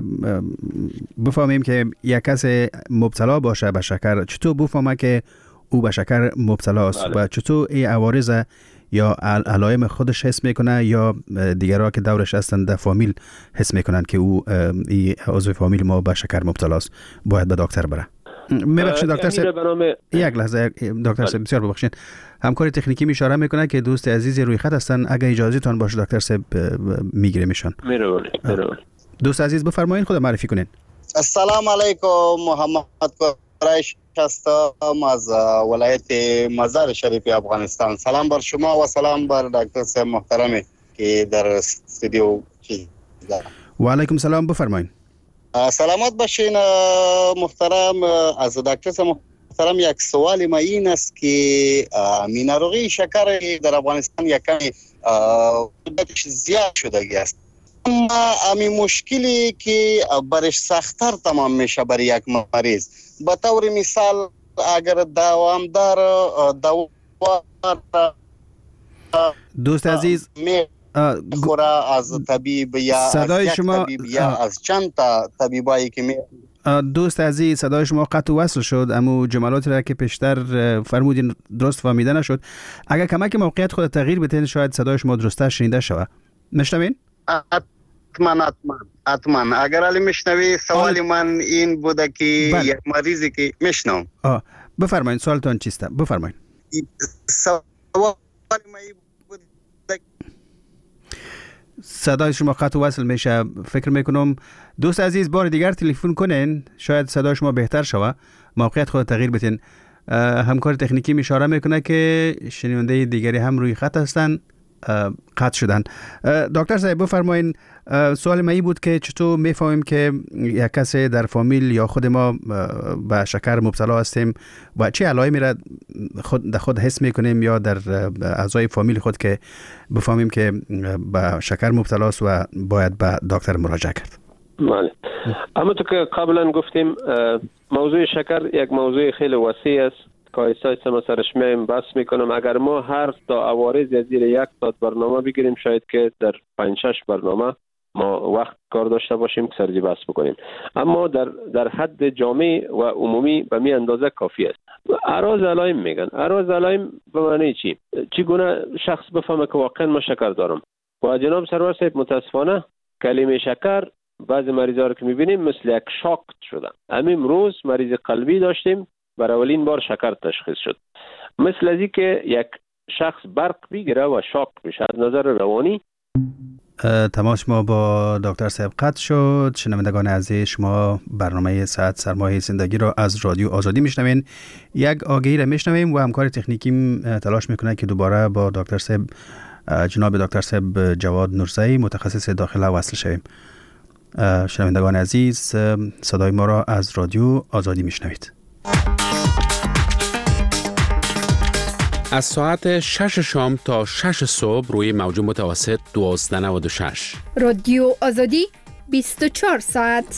Speaker 3: بفهمیم که یک کس مبتلا باشه به شکر چطور بفهمه که او به شکر مبتلا است. بله. و چطور این عوارض یا علائم خودش حس میکنه یا دیگرها که دورش هستند در فامیل حس میکنن که او این عضو فامیل ما به شکر مبتلا است، باید به دکتر بره. میبخشید دکتر صاحب برنامه... یک لحظه دکتر صاحب بسیار ببخشید، همکار تکنیکی اشاره میکنه که دوست عزیزی روی خط هستن، اگه اجازه تان باشه دکتر صاحب میگیره میشن. میره دوست عزیز بفرمایید، خود معرفی کنین.
Speaker 6: السلام علیکم، محمد قریش هستم از ولایت مزار شریف افغانستان. سلام بر شما و سلام بر دکتر صاحب محترمی که در استودیو دارم.
Speaker 3: و علیکم سلام، بفرمایید.
Speaker 6: سلامت باشین محترم. از دکتر صاحب محترم یک سوال ما این است که میناروغی شکر در افغانستان یک کمی بودتش زیاد شده است، اما امی مشکلی که برش سختتر تمام میشه برای یک مریض. به طور مثال اگر دوامدار دوا
Speaker 3: دوست عزیز
Speaker 6: خورا از طبیب یا
Speaker 3: صدای
Speaker 6: از
Speaker 3: شما
Speaker 6: طبیب یا از چند تا طبیبایی که می
Speaker 3: دوست عزیز صدای شما قطع و وصل شد، اما جملاتی را که پیشتر فرمودین درست فهمیده نشد. اگر کمک موقعیت خود تغییر بدین شاید صدای شما درسته شنیده شود. میشنوین؟
Speaker 6: حتما حتما حتما اگر علی میشنوی سوال من این بوده که بله. یک مریضی که میشنم.
Speaker 3: آه بفرمایید، سوالتون چیسته؟ بفرمایید.
Speaker 6: سوال من
Speaker 3: صدای شما قطع وصل میشه، فکر میکنم دوست عزیز بار دیگر تلفن کنین شاید صدای شما بهتر شود، موقعیت خود تغییر بدین. همکار تکنیکی اشاره میکنه که شنونده دیگری هم روی خط هستن، قطع شدن. دکتر صاحب بفرمایین، سوال من این بود که چطور میفهمیم که یک کسی در فامیل یا خود ما به شکر مبتلا هستیم و چه علائمی را خود در خود حس میکنیم یا در اعضای فامیل خود که بفهمیم که به شکر مبتلا است و باید به دکتر مراجعه کرد.
Speaker 4: بله. اما تو که قبلا گفتیم موضوع شکر یک موضوع خیلی وسیع است که ایسا ما سرش میم بس میکنم. اگر ما هر تا عوارض زیر یک ساعت برنامه بگیریم شاید که در پنج شش برنامه ما وقت کار داشته باشیم که سرجی بحث بکنیم، اما در در حد جامع و عمومی به می اندازه کافی است. اراز علائم میگن. اراز علائم به معنی چی؟ چگونه شخص بفهمه که واقعا ما شکر دارم؟ و جناب سرور صاحب متاسفانه کلمه شکر بعضی مریضا رو که میبینیم مثل یک شاک شدن. همین روز مریض قلبی داشتیم برای اولین بار شکر تشخیص شد. مثل ازی که یک شخص برق بگیره و شاک بشه از نظر روانی.
Speaker 3: تماس ما با دکتر صاحب قطع شد. شنوندگان عزیز، شما برنامه ساعت سرمایه زندگی را از رادیو آزادی میشنوین. یک آگهی را میشنویم و همکار تکنیکی تلاش میکنه که دوباره با دکتر صاحب جناب دکتر صاحب جواد نورزئی متخصص داخله وصل شویم. شنوندگان عزیز، صدای ما را از رادیو آزادی میشنوید.
Speaker 7: از ساعت شش شام تا شش صبح روی موج متوسط دوازده نود و شش.
Speaker 8: رادیو آزادی بیست و چهار ساعت.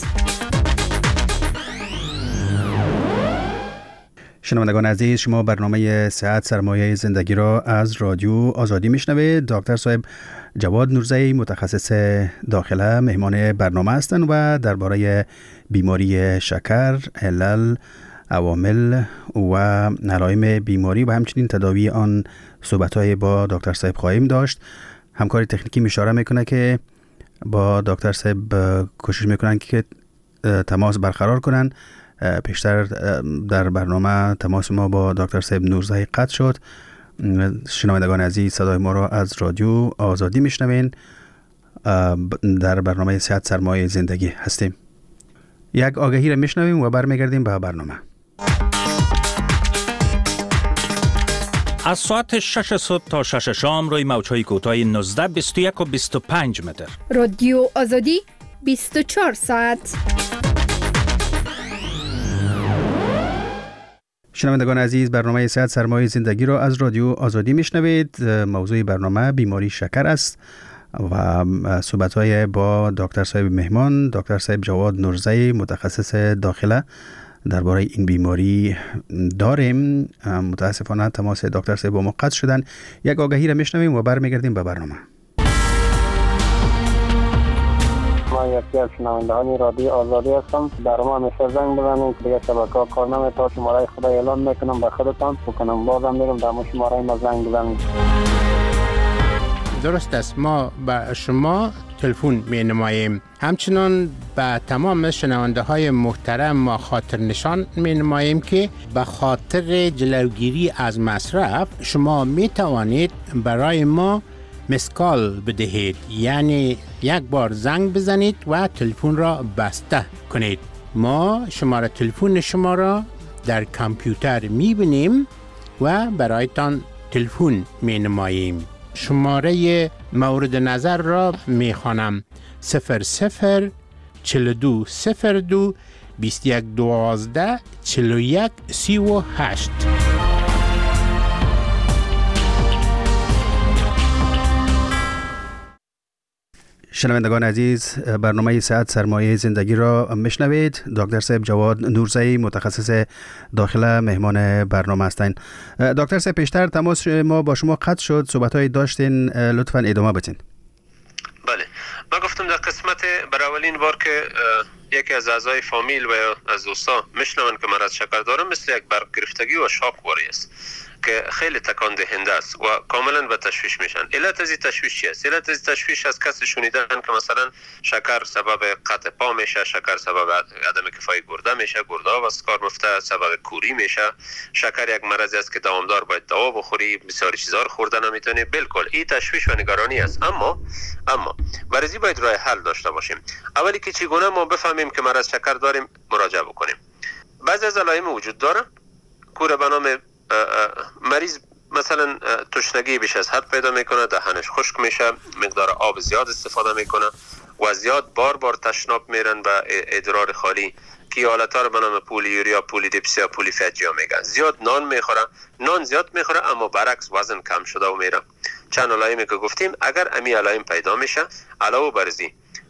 Speaker 3: شنوندگان عزیز، شما برنامه صحت سرمایه زندگی را از رادیو آزادی میشنوید. دکتر صاحب جواد نورزئی متخصص داخله مهمان برنامه هستند و درباره بیماری شکر، علل، عوامل و علائم بیماری و همچنین تداوی آن صحبت‌های با دکتر صاحب خواهیم داشت. همکار تکنیکی اشاره میکنه که با دکتر صاحب کوشش میکنن که تماس برقرار کنن. پیشتر در برنامه تماس ما با دکتر صاحب نورزئی قطع شد. شنوندگان عزیز، صدای ما را از رادیو آزادی میشنوین. در برنامه صحت سرمایه زندگی هستیم. یک آگهی را میشنویم و برمیگردیم به برنامه.
Speaker 9: از ساعت شش صبح تا شش شام روی موج‌های کوتاه نوزده، بیست و یک و بیست و پنج متر.
Speaker 8: رادیو آزادی بیست و چهار ساعت.
Speaker 3: شنوندگان عزیز، برنامه صحت سرمایه زندگی را از رادیو آزادی میشنوید. موضوع برنامه بیماری شکر است و صحبت‌های با دکتر صاحب مهمان دکتر صاحب جواد نورزئی متخصص داخله درباره این بیماری داریم. متاسفانه تماس دکتر صاحب با ما قطع شدن. یک آگهی را میشنویم و برمیگردیم به برنامه.
Speaker 10: ما یکی از شنوندگان رادیو آزادی هستم. در ما همیشه زنگ بزنید که دیگه شبکه‌ها کار نمی‌کنه. شماره خدا اعلام میکنم به خودتان بکنم بازم میگم در شماره ما زنگ بزنید.
Speaker 11: درست است، ما به شما تلفن می نماییم. همچنان به تمام شنونده های محترم ما خاطر نشان می نماییم که به خاطر جلوگیری از مصرف شما می توانید برای ما مسکال بدهید، یعنی یک بار زنگ بزنید و تلفن را بسته کنید. ما شماره تلفن شما را در کامپیوتر می بینیم و برایتان تلفن می نماییم. شماره مورد نظر را می خوانم: صفر صفر چهل و دو صفر دو بیست و یک دوازده چهل و یک سی و هشت.
Speaker 3: شنوندگان عزیز، برنامه صحت سرمایه زندگی را میشنوید. دکتر صاحب جواد نورزئی متخصص داخله مهمان برنامه هستند. دکتر صاحب، پیشتر تماس ما با شما قطع شد، صحبت‌های داشتین، لطفاً ادامه بدین.
Speaker 4: بله، من گفتم در قسمت برای اولین بار که یکی از اعضای فامیل و از دوستا میشنون که مرض شکر دارم، مثل یک برق گرفتگی و شاک واری است که خیلی تکان دهنده است و کاملا به تشویش میشن. علت از این تشویش چی است؟ علت از تشویش از کسی شنیدن که مثلا شکر سبب قطع پا میشه، شکر سبب عدم کفایی گرده میشه، گرده ها از کار رفته، سبب کوری میشه. شکر یک مرضی است که دوامدار باید دوا بخوری، بسیار چیزا رو خورده نمیتونی. بالکل این تشویش و نگرانی است. اما اما برای باید راه حل داشته باشیم. اولی که چگونه ما بفهمیم که مرض شکر داریم، مراجعه بکنیم. بعضی از علائم وجود داره کوره به نام مریض مثلا تشنگی بیش از حد پیدا میکنه، دهنش خشک میشه، مقدار آب زیاد استفاده میکنه و زیاد بار بار تشناب میرن و ادرار خالی که حالتها رو به نام پولیوریا، پولیدیپسیا، پولیفاجیا میگن. زیاد نان میخوره، نان زیاد میخوره اما برعکس وزن کم شده و میره. چند علائمی که گفتیم، اگر امی علائم پیدا میشه، علاوه بر ازی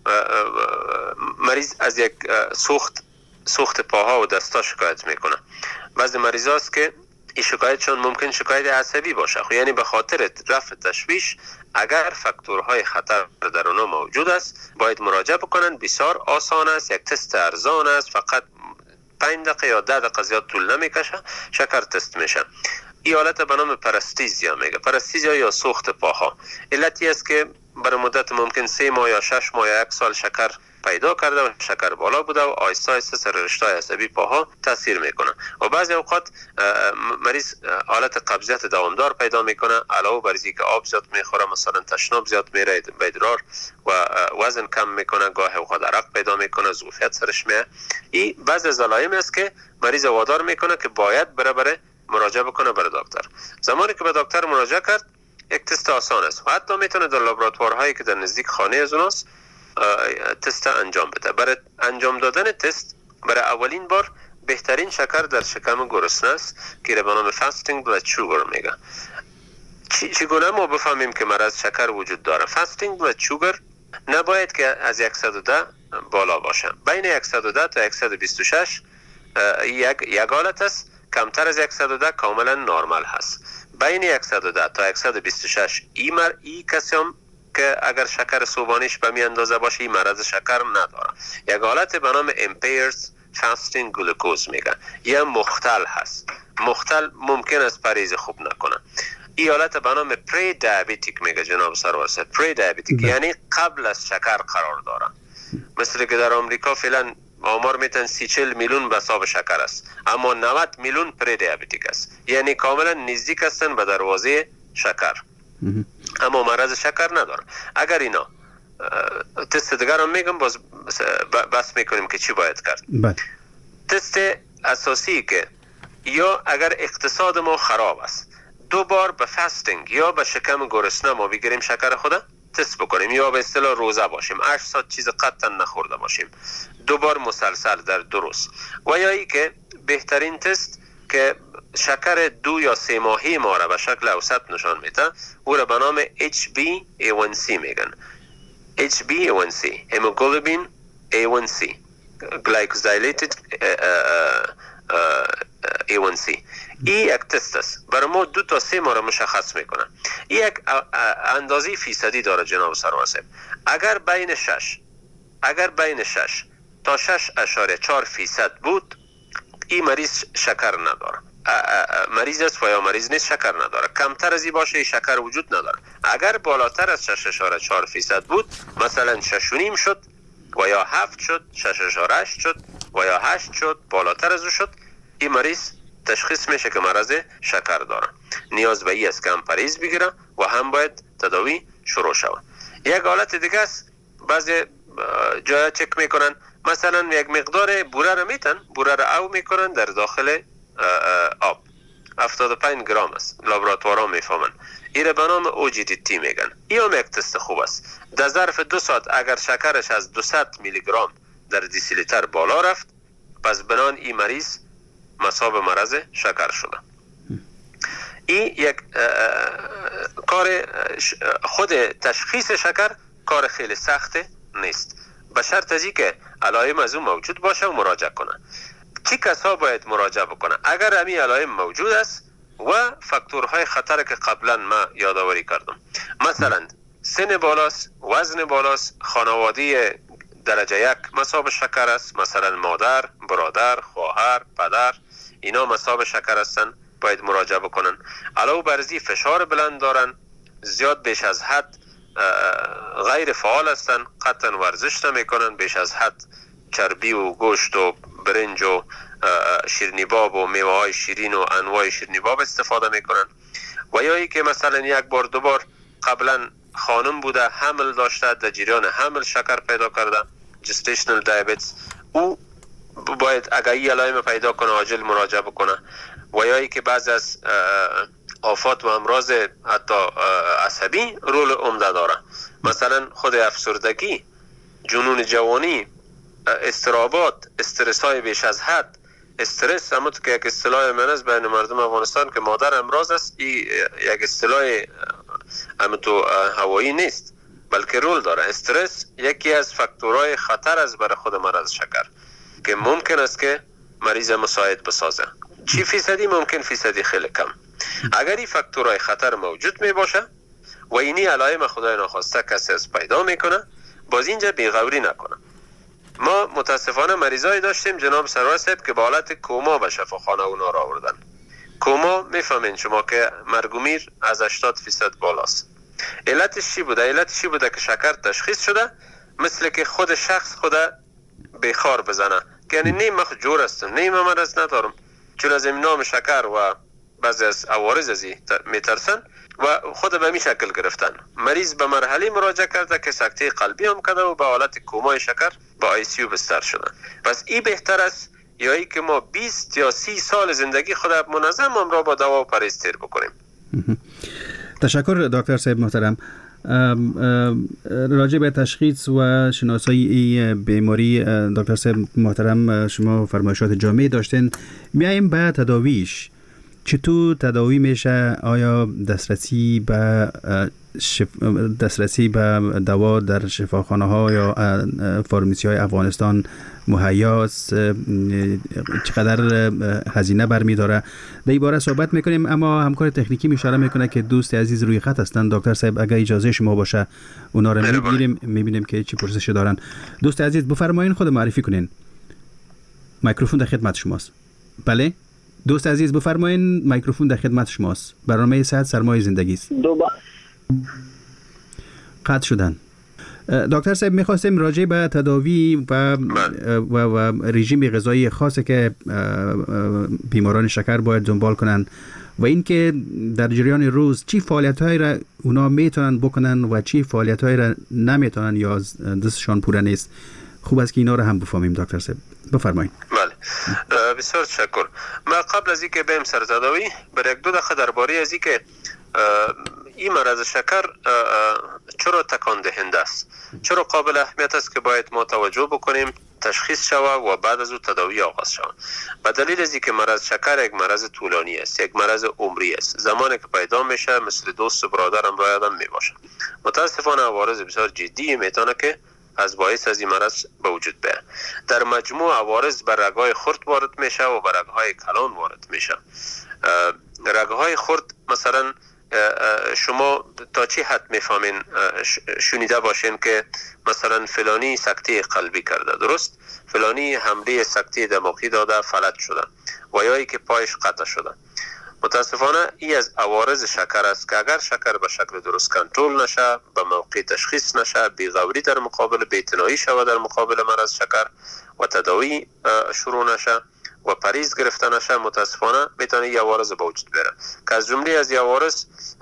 Speaker 4: مریض از یک سوخت سوخت پاها و دستا شکایت میکنه. بعضی مریض هاست که این شکایتشون ممکن شکایت عصبی باشه، خب یعنی به خاطر رفع تشویش اگر فاکتورهای خطر در اونها موجود است باید مراجعه بکنن. بسیار آسان است، یک تست ارزان است، فقط پنج دقیقه یا ده دقیقه زیاد طول نمیکشه، شکر تست میشه. این حالت به نام پرستیزیا میگه. پرستیزیا یا سوخت پاها علتی است که برای مدت ممکن سه ماه یا شش ماه یا یک سال شکر پیدا کرده و شکر بالا بوده و آهسته آهسته سر رشته عصبی پاها تاثیر میکنه و بعضی اوقات مریض حالت قبضیت دوامدار پیدا میکنه علاوه بر اینکه آب زیاد میخوره، مثلا تشناب زیاد میره به ادرار و وزن کم میکنه، گاه اوقات عرق پیدا میکنه، ظرفیت سرش میاد. این بعضی از علائم است که مریض وادار میکنه که باید بره بره مراجعه بکنه برای دکتر. زمانی که به دکتر مراجعه کرد یک تست آسان است و حتی میتونه در لابراتوارهایی که در نزدیک خانه از اوناست تست انجام بده. برای انجام دادن تست برای اولین بار بهترین شکر در شکم گرسنه است که به نام فاستینگ بلاد شوگر میگه. چگونه ما بفهمیم که مرض شکر وجود داره؟ فاستینگ بلاد شوگر نباید که از صد و ده بالا باشه. بین صد و ده تا صد و بیست و شش یک یک حالت است، کمتر از صد و ده کاملا نرمال هست. بین صد و ده تا صد و بیست و شش ای مر ای کسی هم که اگر شکر صبحانیش به می اندازه باشه این مرض شکر نداره. یک حالت به نام impaired fasting glucose میگن، یه مختل هست. مختل ممکن است پرهیز خوب نکنه. این حالت به نام پری دیابتیک میگه جناب سرورسه. پری دیابتیک یعنی قبل از شکر قرار داره. مثل که در آمریکا فعلا آمار میتن سی چل میلیون به حساب شکر است، اما نود میلیون پری دیابتیک است، یعنی کاملا نزدیک هستن به دروازه شکر اما مرض شکر نداره. اگر اینا تست دیگر هم میگم باز بس میکنیم که چی باید کرد.
Speaker 3: بله.
Speaker 4: تست اساسی که یا اگر اقتصاد ما خراب است دو بار به فاستینگ یا به شکم گرسنه ما بگیریم شکر خود تست بکنیم یا به اصطلاح روزه باشیم، هشت ساعت چیز قطعا نخورده باشیم، دو بار مسلسل در دو روز. و یا ای که بهترین تست که شکر دو یا سه ماهی ما را به شکل اوسط نشان میده او را به نام اچ بی ای وان سی میگن. اچ بی ای وان سی hemoglobin ای وان سی glycosylated ای وان سی. این یک تست است، برای ما دو تا سه ماه را مشخص میکنه. این یک اندازه فیصدی داره جناب سرور صاحب. اگر بین شش اگر بین شش تا شش اشاره چهار فیصد بود این مریض شکر نداره، مریض است و یا مریض نیست شکر نداره. کمتر از این باشه شکر وجود نداره. اگر بالاتر از شش اشاره چهار فیصد بود مثلا شش و نیم شد و یا هفت شد، شش اشاره هشت شد و یا هشت شد، بالاتر از او شد، این مریض تشخیص میشه که مرض شکر داره. نیاز به این است که هم پرهیز بگیره و هم باید تداوی شروع شود. یک حالت دیگه است، بعضی جای چک میکنن مثلا یک مقدار بوره رو میتن بوره رو او میکنن در داخل آب، هفتاد و پنج گرم است، لابراتوارها میفهمن. این به نام او جی دی تی میگن. این هم یک تست خوب است. در ظرف دو ساعت اگر شکرش از دویست میلی گرم در دیسی لیتر بالا رفت پس بنان این مریض مصاب مرض شکر شده. این یک کار خود تشخیص شکر کار خیلی سخت نیست، به شرط از که علائم از اون موجود باشه و مراجعه کنه. چی کسا باید مراجعه بکنه؟ اگر همین علائم موجود است و فاکتورهای خطر که قبلا ما یادآوری کردم، مثلا سن بالاست، وزن بالاست، خانواده درجه یک مصاب شکر است، مثلا مادر، برادر، خواهر، پدر، اینا مصاب شکر هستن، باید مراجعه بکنن. علاوه بر ذی فشار بلند دارن، زیاد بیش از حد غیر فعال هستن، قطعا ورزش نمیکنن، بیش از حد چربی و گوشت و برنج و شیرینی باب و میوه های شیرین و انواع شیرینی باب استفاده میکنن. و یا ای که مثلا یک بار دو بار قبلا خانم بوده، حمل داشته، در جریان حمل شکر پیدا کرده، جستیشنال دیابتس، او باید اگر این علائم پیدا کنه عاجل مراجعه بکنه. و یا ای که بعض از آفات و امراض حتی عصبی رول عمده داره، مثلا خود افسردگی، جنون جوانی، استرابات، استرس های بیش از حد. استرس همونطور که یک اصطلاح من است بین مردم افغانستان که مادر امراض است، این یک اصطلاح همونطور هوایی نیست. بلکه رول داره. استرس یکی از فاکتورهای خطر است برای خود مرض شکر که ممکن است که مریض مساعد بسازه. چی فیصدی؟ ممکن فیصدی خیلی کم. اگر این فاکتورهای خطر موجود می باشه و اینی علائم خدای ناخواسته کسی از پیدا میکنه، باز اینجا بیغوری نکنه. ما متاسفانه مریضایی داشتیم جناب سرور صاحب که با حالت کوما به شفاخانه اونا را آوردن. کوما میفهمین شما که مرگ و میر از هشتاد درصد بالاست. علتش چی بوده؟ علتش چی بوده که شکر تشخیص شده، مثل که خود شخص خود بخار بزنه که یعنی نیم مخ جور هستم، نیم مرض ندارم، چون از این نام شکر و بعضی از عوارض ازی میترسن و خود به می شکل گرفتن. مریض به مرحله مراجعه کرده که سکته قلبی هم کرده و به حالت کومای شکر با آی سی یو بستر شده. پس این بهتر است یا ای که ما بیست یا سی سال زندگی خود منظم هم را با دوا و پرهیز تیر بکنیم.
Speaker 3: تشکر دکتر صاحب محترم. راجع به تشخیص و شناسایی این بیماری دکتر صاحب محترم شما فرمایشات جامع داشتین. میایم به تداویش. چطور تداوی میشه؟ آیا دسترسی به شف... دسترسی به دوا در شفاخانه ها یا فارمسی های افغانستان مهیاست؟ چقدر هزینه برمی داره؟ در این باره صحبت میکنیم، اما همکار تکنیکی اشاره میکنه که دوست عزیز روی خط هستند. دکتر صاحب اگر اجازه شما باشه اونا رو میگیریم، میبینیم که چی پرسشی دارن. دوست عزیز بفرمایین خود معرفی کنین. میکروفون در خدمت شماست. بله دوست عزیز بفرمایین، میکروفون در خدمت شماست. برنامه صحت سرمایه زندگی است. دو با قطع شدن. دکتر صاحب میخواستیم راجع به تداوی و و, و رژیم غذایی خاصی که بیماران شکر باید دنبال کنن و اینکه در جریان روز چی فعالیت‌هایی را اونا میتونن بکنن و چی فعالیت‌هایی را نمیتونن یا دستشان پوره نیست. خوب است که اینا رو هم بفهمیم دکتر صاحب. بفرمایید.
Speaker 4: بله بسیار تشکر. ما قبل از اینکه بریم سر تداوی برای یک دو دقیقه درباره از اینکه این مرض شکر چرا تکان دهنده است، چرا قابل اهمیت است که باید ما توجه بکنیم تشخیص شود و بعد از او تداوی آغاز شود. به دلیل از اینکه مرض شکر یک مرض طولانی است، یک مرض عمری است. زمانی که پیدا میشه مثل دوست و برادرم را یادم میباشه. متاسفانه عوارض بسیار جدی میتونه که از باعث از این مرض به وجود بیاد. در مجموع عوارض بر رگهای خرد وارد میشه و بر رگهای کلان وارد میشه. رگهای خرد مثلا شما تا چی حد میفهمین شنیده باشین که مثلا فلانی سکته قلبی کرده، درست؟ فلانی حمله سکته دماغی داده فلج شده و یا ای که پایش قطع شده. متاسفانه این از عوارض شکر است که اگر شکر به شکل درست کنترل نشه، به موقع تشخیص نشه، بی‌غوری در مقابل بی‌اعتنایی شود در مقابل مرض شکر و تداوی شروع نشه و پرهیز گرفته نشه، متاسفانه میتونه این عوارض به وجود بیاره که از جمله از این عوارض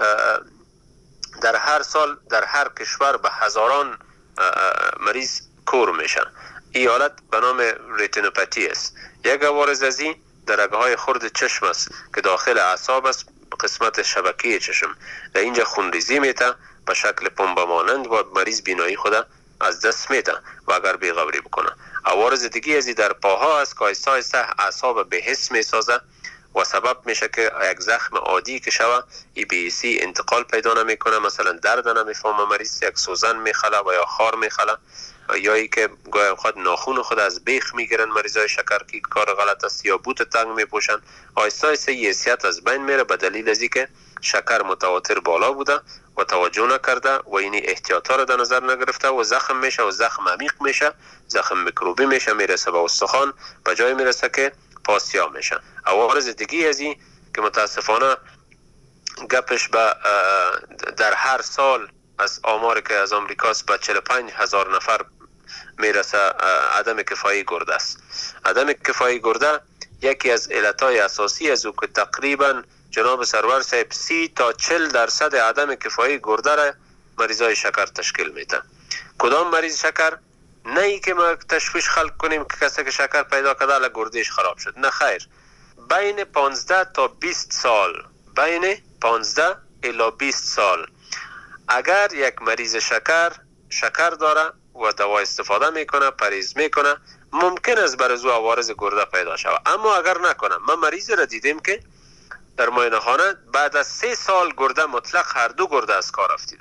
Speaker 4: در هر سال در هر کشور به هزاران مریض کور میشن. این حالت به نام ریتینوپاتی است. یک عوارض از این در رگهای خرد چشم است که داخل اعصاب است، قسمت شبکیه چشم. در اینجا خونریزی میته به شکل پنبه مانند و مریض بینایی خود از دست میده و اگر بی‌غوری بکنه. عوارض دیگه ازی در پاها است که آهسته آهسته اعصاب به حس میسازه و سبب میشه که یک زخم عادی که شوه ای بی سی انتقال پیدا نمیکنه، مثلا درد نمیفهمه مریض، یک سوزن میخله و یا خار میخله یا ای که گاهی اوقات ناخون خود از بیخ میگیرن مریضای شکر که کار غلط است یا بوت تنگ میپوشن. آهسته آهسته حیثیت از بین میره به دلیل از اینکه شکر متواتر بالا بوده و توجه نکرده و اینی احتیاطا رو در نظر نگرفته و زخم میشه و زخم عمیق میشه، زخم میکروبی میشه، میرسه به استخوان، به جای میرسه که پاسیا میشه. عوارض دیگه از این که متاسفانه گپش به در هر سال از آمار که از آمریکاست به چهل و پنج هزار نفر میرسه عدم کفایی گرده است. عدم کفایی گرده یکی از علتهای اساسی از او که تقریبا جناب سرور صاحب سی تا چل درصد عدم کفایی گرده را مریضای شکر تشکیل میده. کدام مریض شکر؟ نه ای که ما تشویش خلق کنیم که کسی که شکر پیدا کرده الان گردهش خراب شد، نه خیر. بین پانزده تا بیست سال، بین پانزده الی بیست سال اگر یک مریض شکر شکر داره و دوا استفاده میکنه، پرهیز میکنه، ممکن است بر از او عوارض گرده پیدا شود. اما اگر نکنه، ما مریض را دیدیم که در معاینه خانه بعد از سه سال گرده مطلق هر دو گرده از کار افتیدن.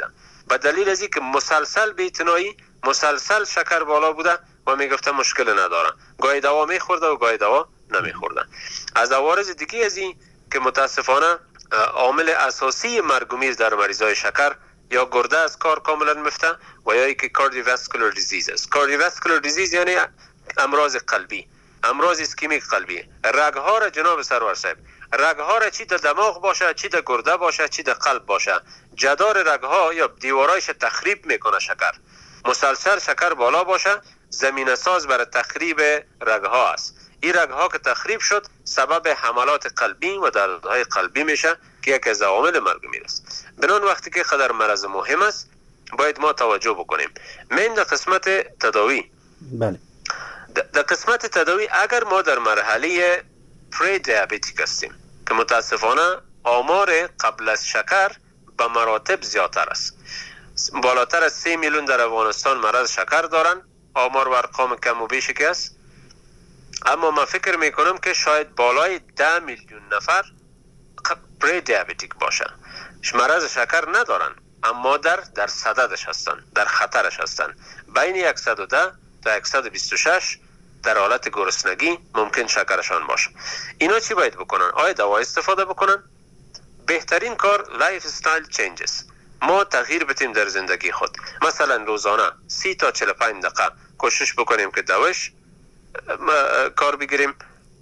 Speaker 12: به دلیل از اینکه مسلسل بی‌اعتنایی، مسلسل شکر بالا بوده و میگفته مشکل ندارن، گاهی دوا میخورده و گاهی دوا نمیخورده. از عوارض دیگه از این که متاسفانه عامل اساسی مرگ و میر در مریضای شکر یا گرده از کار کاملا میفته و یا اینکه کاردیوواسکولار دیزیز است. کاردیوواسکولار دیزیز یعنی امراض قلبی، امراض اسکیمیک قلبی. رگها را جناب سرور صاحب، رگها را چی در دماغ باشه، چی در گرده باشه، چی در قلب باشه، جدار رگها یا دیوارایش تخریب میکنه. شکر مسلسل شکر بالا باشه زمینه ساز برای تخریب رگها است. این رگها که تخریب شد سبب حملات قلبی و دردهای قلبی میشه که یکی از عوامل مرگ و میر است. بنان وقتی که خطر مرض مهم است باید ما توجه بکنیم. من در قسمت تداوی،
Speaker 3: بله،
Speaker 12: در قسمت تداوی اگر ما در مرحله پری دیابتیک هستیم که متاسفانه آمار قبل از شکر به مراتب زیادتر است، بالاتر از سه میلیون در افغانستان مرض شکر دارن، آمار و ارقام کم و بیش که است، اما من فکر میکنم که شاید بالای ده میلیون نفر پری دیابتیک باشن، مرض شکر ندارن اما در در صددش هستن، در خطرش هستن. بین صد و ده تا صد و بیست و شش در حالت گرسنگی ممکن شکرشان باشه. اینا چی باید بکنن؟ آیا دوا استفاده بکنن؟ بهترین کار لایف استایل چینجز، ما تغییر بدیم در زندگی خود. مثلا روزانه سی تا چهل و پنج دقیقه کوشش بکنیم که دوش کار بگیریم،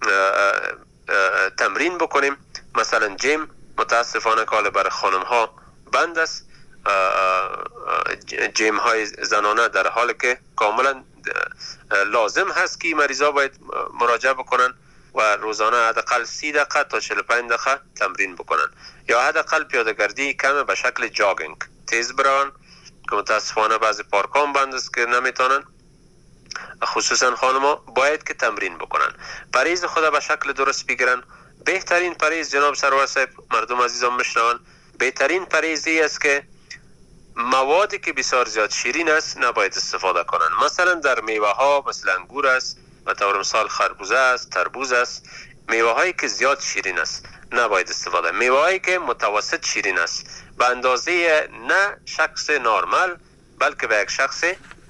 Speaker 12: تمرین بکنیم. مثلا جیم متاسفانه کال برای خانم ها بند است، جیم های زنانه در حالی که کاملا لازم هست که مریضا باید مراجعه بکنن و روزانه حداقل سی دقیقه تا چهل و پنج دقیقه تمرین بکنن، یا حداقل پیاده‌گردی کم به شکل جاگینگ تیز برون که متاسفانه بعضی پارکان بند است که نمیتونن، خصوصا خانما باید که تمرین بکنن، پرهیز خود به شکل درست بگیرن. بهترین پرهیز جناب سرور صاحب، مردم عزیزم بشنون، بهترین پرهیزی است که موادی که بسیار زیاد شیرین است نباید استفاده کنن. مثلا در میوه ها مثل انگور است، به طور مثال خربوزه است، تربوز است، میوه هایی که زیاد شیرین است نباید استفاده. میوه هایی که متوسط شیرین است به اندازه نه شخص نرمال بلکه به یک شخص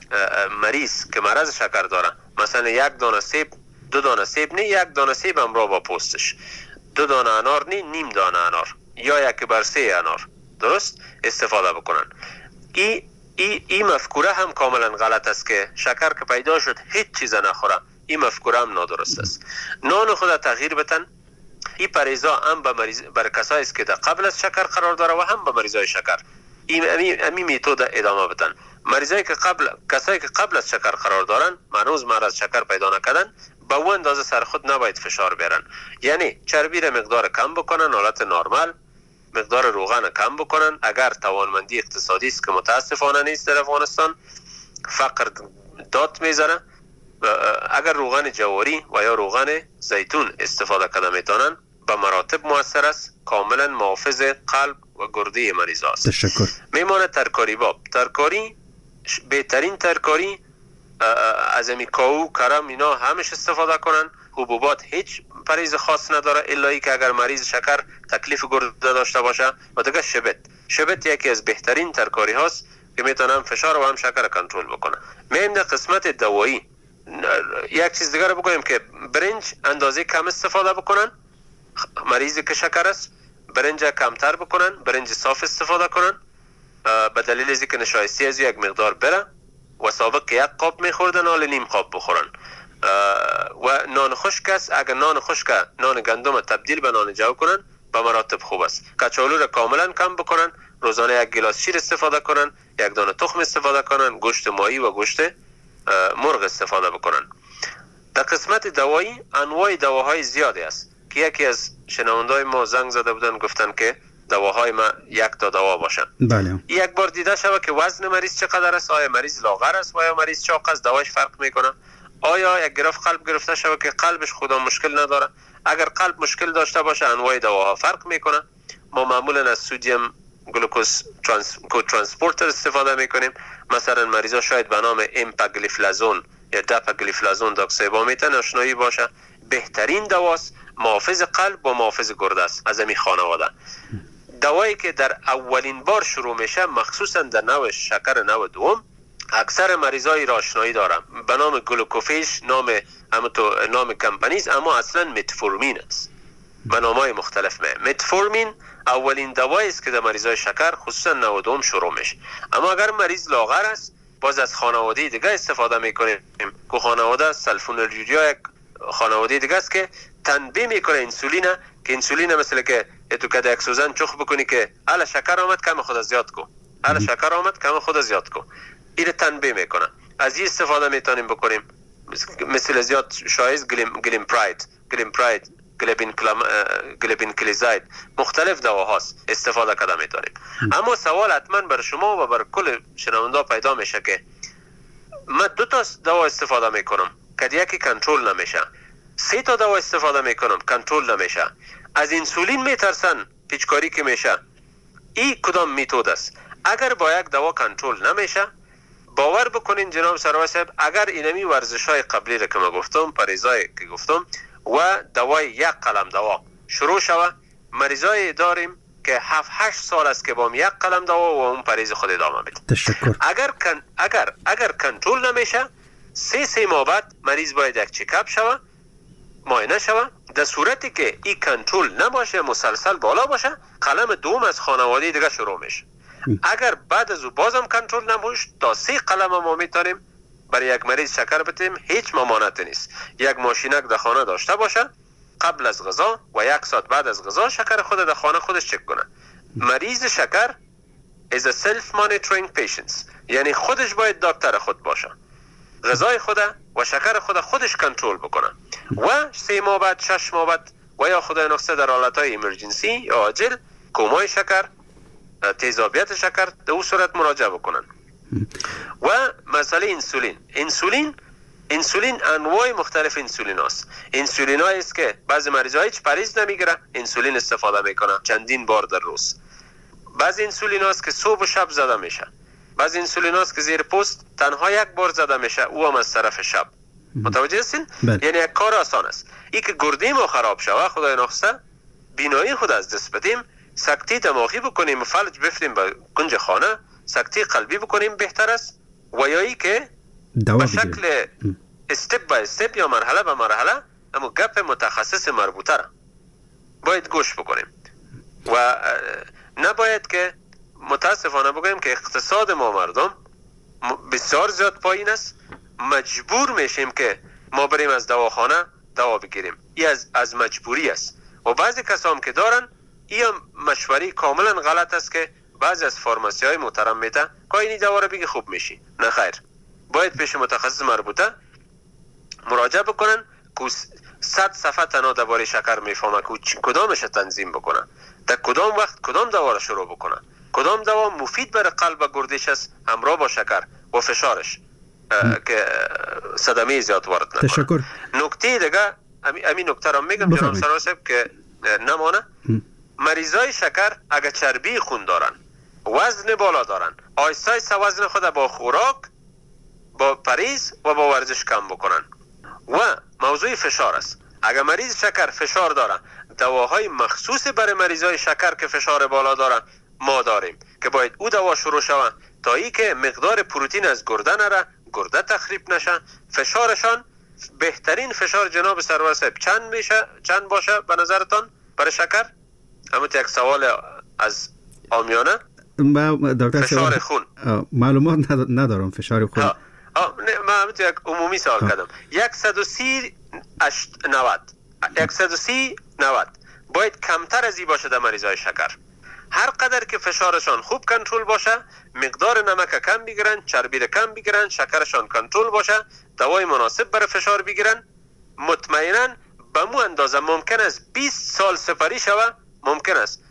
Speaker 12: مریض که مرض شکر داره، مثلا یک دانه سیب، دو دانه سیب نه، یک دانه سیب همراه با پوستش، دو دانه انار نه، نیم دانه انار یا یک بر سه انار درست استفاده بکنن. این ای, ای مفکوره هم کاملا غلط است که شکر که پیدا شد هیچ چیز نخوره. این مفکوره هم نادرست است. نان خود تغییر بدن. این پریزا هم به مریض بر کسایی است که در قبل از شکر قرار داره و هم به مریضای شکر این امی امی میتود ادامه بدن. مریضایی که قبل کسایی که قبل از شکر قرار دارن هنوز مرض شکر پیدا نکردن به اون اندازه سر خود نباید فشار بیارن، یعنی چربی را مقدار کم بکنن، حالت نرمال، مقدار روغن کم بکنن. اگر توانمندی اقتصادی است که متاسفانه نیست در افغانستان، فقر داد میزنه، اگر روغن جواری و یا روغن زیتون استفاده کرده میتونن به مراتب موثر است، کاملا محافظ قلب و گرده مریض است.
Speaker 3: تشکر.
Speaker 12: میمانه ترکاری باب. ترکاری بهترین ترکاری از امی کاو، کرم اینا همش استفاده کنن. حبوبات هیچ پریز خاص نداره الا ای که اگر مریض شکر تکلیف گرده داشته باشه. و دیگه شبت شبت یکی از بهترین ترکاری هاست که میتونن فشار و هم شکر کنترل بکنه. میم در قسمت دوایی یک چیز دیگر بگویم که برنج اندازه کم استفاده بکنن. مریضی که شکر است برنج کمتر بکنن، برنج صاف استفاده کنن به دلیل از اینکه نشایستی از یک مقدار بره و سابق یک قاب میخوردن حال نیم قاب بخورن. و نان خشک است، اگر نان خشک نان گندم تبدیل به نان جو کنن به مراتب خوب است. کچالو را کاملا کم بکنن، روزانه یک گلاس شیر استفاده کنن، یک دانه تخم استفاده کنن، گوشت ماهی و گوشت مرغ استفاده بکنن. در قسمت دوایی انواع دواهای زیادی است که یکی از شنوندای ما زنگ زده بودن گفتن که دواهای ما یک تا دوا باشن.
Speaker 3: بله.
Speaker 12: یک بار دیده شود که وزن مریض چقدر است، آیا مریض لاغر است و یا مریض چاق است، دواش فرق میکنه. آیا یک گرفت قلب گرفته شود که قلبش خدا مشکل نداره، اگر قلب مشکل داشته باشه انواع دواها فرق میکنه. ما معمولا از سودیم گلوکوز ترانس کو ترانسپورتر استفاده میکنیم. مثلا مریضا شاید به نام امپاگلیفلازون یا داپاگلیفلازون داکسایبامیتن آشنایی باشه. بهترین دواست، محافظ قلب و محافظ گرده است از همین خانواده. دوایی که در اولین بار شروع میشه مخصوصا در نوع شکر نوع دوم اکثر مریضای را آشنایی دارم به نام گلوکوفیش، نام همونطور نام کمپانیز، اما اصلا متفورمین است. به نامای مختلف می متفورمین اولین دوایی است که در مریضای شکر خصوصا نوع دوم شروع میشه. اما اگر مریض لاغر است باز از خانواده دیگه استفاده میکنیم که خانواده سلفونیلوژیا یک خانواده دیگه است که تنبیه میکنه انسولین، که انسولین مثل که تو کده یک سوزن چخ بکنی که الا شکر آمد کم خود زیاد کو، الا شکر آمد کم خود زیاد کو، این تنبیه میکنه. از این استفاده میتونیم بکنیم. مثل زیاد شایز گلیم گلیم پراید گلیم پراید گلبین کلام گلبین کلیزاید مختلف دواهاست استفاده کرده میتونیم. اما سوال حتما بر شما و بر کل شنونده پیدا میشه که من دو تا دوا استفاده میکنم که یکی کنترل نمیشه، سه تا دوا استفاده میکنم کنترل نمیشه، از انسولین میترسن پیچکاری که میشه. این کدام متد است؟ اگر با یک دوا کنترل نمیشه باور بکنین جناب سروای صاحب، اگر اینمی ورزش‌های قبلی را که ما گفتم، پریزای که گفتم و دوای یک قلم دوا شروع شود، مریضای داریم که هفت هشت سال است که با یک قلم دوا و اون پریز خود ادامه میده.
Speaker 3: تشکر.
Speaker 12: اگر کن اگر اگر کنترل نمیشه سه سه ماه بعد مریض باید یک چکاپ شود، معاینه شود. در صورتی که این کنترل نباشه، مسلسل بالا باشه، قلم دوم از خانواده دیگه شروع میشه. اگر بعد از او بازم کنترل نباشه تا سه قلم ما میتونیم برای یک مریض شکر بدیم، هیچ ممانعت نیست. یک ماشینک در خانه داشته باشه، قبل از غذا و یک ساعت بعد از غذا شکر خود در خانه خودش چک کنه. مریض شکر is a self monitoring patient، یعنی خودش باید دکتر خود باشه، غذای خود و شکر خود خودش کنترل بکنه و سه ماه بعد شش ماه بعد و یا خدای نخسته در حالتهای ایمرجنسی یا عاجل کومای شکر، تیزابیت شکر در اون صورت مراجعه بکنن. و مسئله انسولین انسولین انسولین انواع مختلف انسولین هست. انسولین هایی است که بعضی مریض ها هیچ پریز نمیگیره، انسولین استفاده میکنه چندین بار در روز. بعضی انسولین هست که صبح و شب زده میشه. بعضی انسولین هست که زیر پوست تنها یک بار زده میشه، او هم از طرف شب. متوجه هستین؟ یعنی یک کار آسان است. این که گرده ما خراب شوه، خدای نخسته بینایی خود از دست بدیم، سکته دماغی بکنیم، فلج بفریم به کنج خانه، سکته قلبی بکنیم بهتر است. و یا ای که به شکل استپ با استپ یا مرحله به مرحله اما گپ متخصص مربوطه را باید گوش بکنیم. و نباید که متاسفانه بگویم که اقتصاد ما مردم بسیار زیاد پایین است، مجبور میشیم که ما بریم از دواخانه دوا بگیریم. این از, از مجبوری است. و بعضی کسام که دارن این مشوری کاملا غلط است که بعضی از فارماسی های محترم میده که اینی دوا رو بگی خوب میشی. نه خیر، باید پیش متخصص مربوطه مراجعه بکنن که صد صفحه تنها درباره شکر میفهمه که کدامش تنظیم بکنه، در کدام وقت کدام دوا رو شروع بکنه، کدام دوا مفید برای قلب و گردش است همراه با شکر و فشارش که صدمه زیاد وارد نکنه.
Speaker 3: تشکر.
Speaker 12: نکته دیگه امی, امی نکته رو میگم جناب سروای صاحب که نمانه، مریضای شکر اگر چربی خون دارن، وزن بالا دارن، آیسته آیسته وزن خود با خوراک، با پریز و با ورزش کم بکنن. و موضوع فشار است. اگر مریض شکر فشار داره، دواهای مخصوص برای مریضای شکر که فشار بالا دارن ما داریم که باید او دوا شروع شود تا ای که مقدار پروتئین از گرده نره، گرده تخریب نشه. فشارشان بهترین فشار جناب سرور صاحب چند میشه، چند باشه به نظرتان برای شکر؟ اما یک سوال از آمیانه. فشار خون
Speaker 3: معلومات ندارم. فشار خون
Speaker 12: آه. آه نه، من همینطور یک عمومی سوال کردم. صد و سی نود صد و سی نود باید کمتر از این باشه در مریضای شکر. هر قدر که فشارشان خوب کنترل باشه، مقدار نمک کم بگیرن، چربی را کم بگیرن، شکرشان کنترل باشه، دوای مناسب برای فشار بگیرن، مطمئنا به مو اندازه ممکن است بیست سال سپری شوه. ممکن است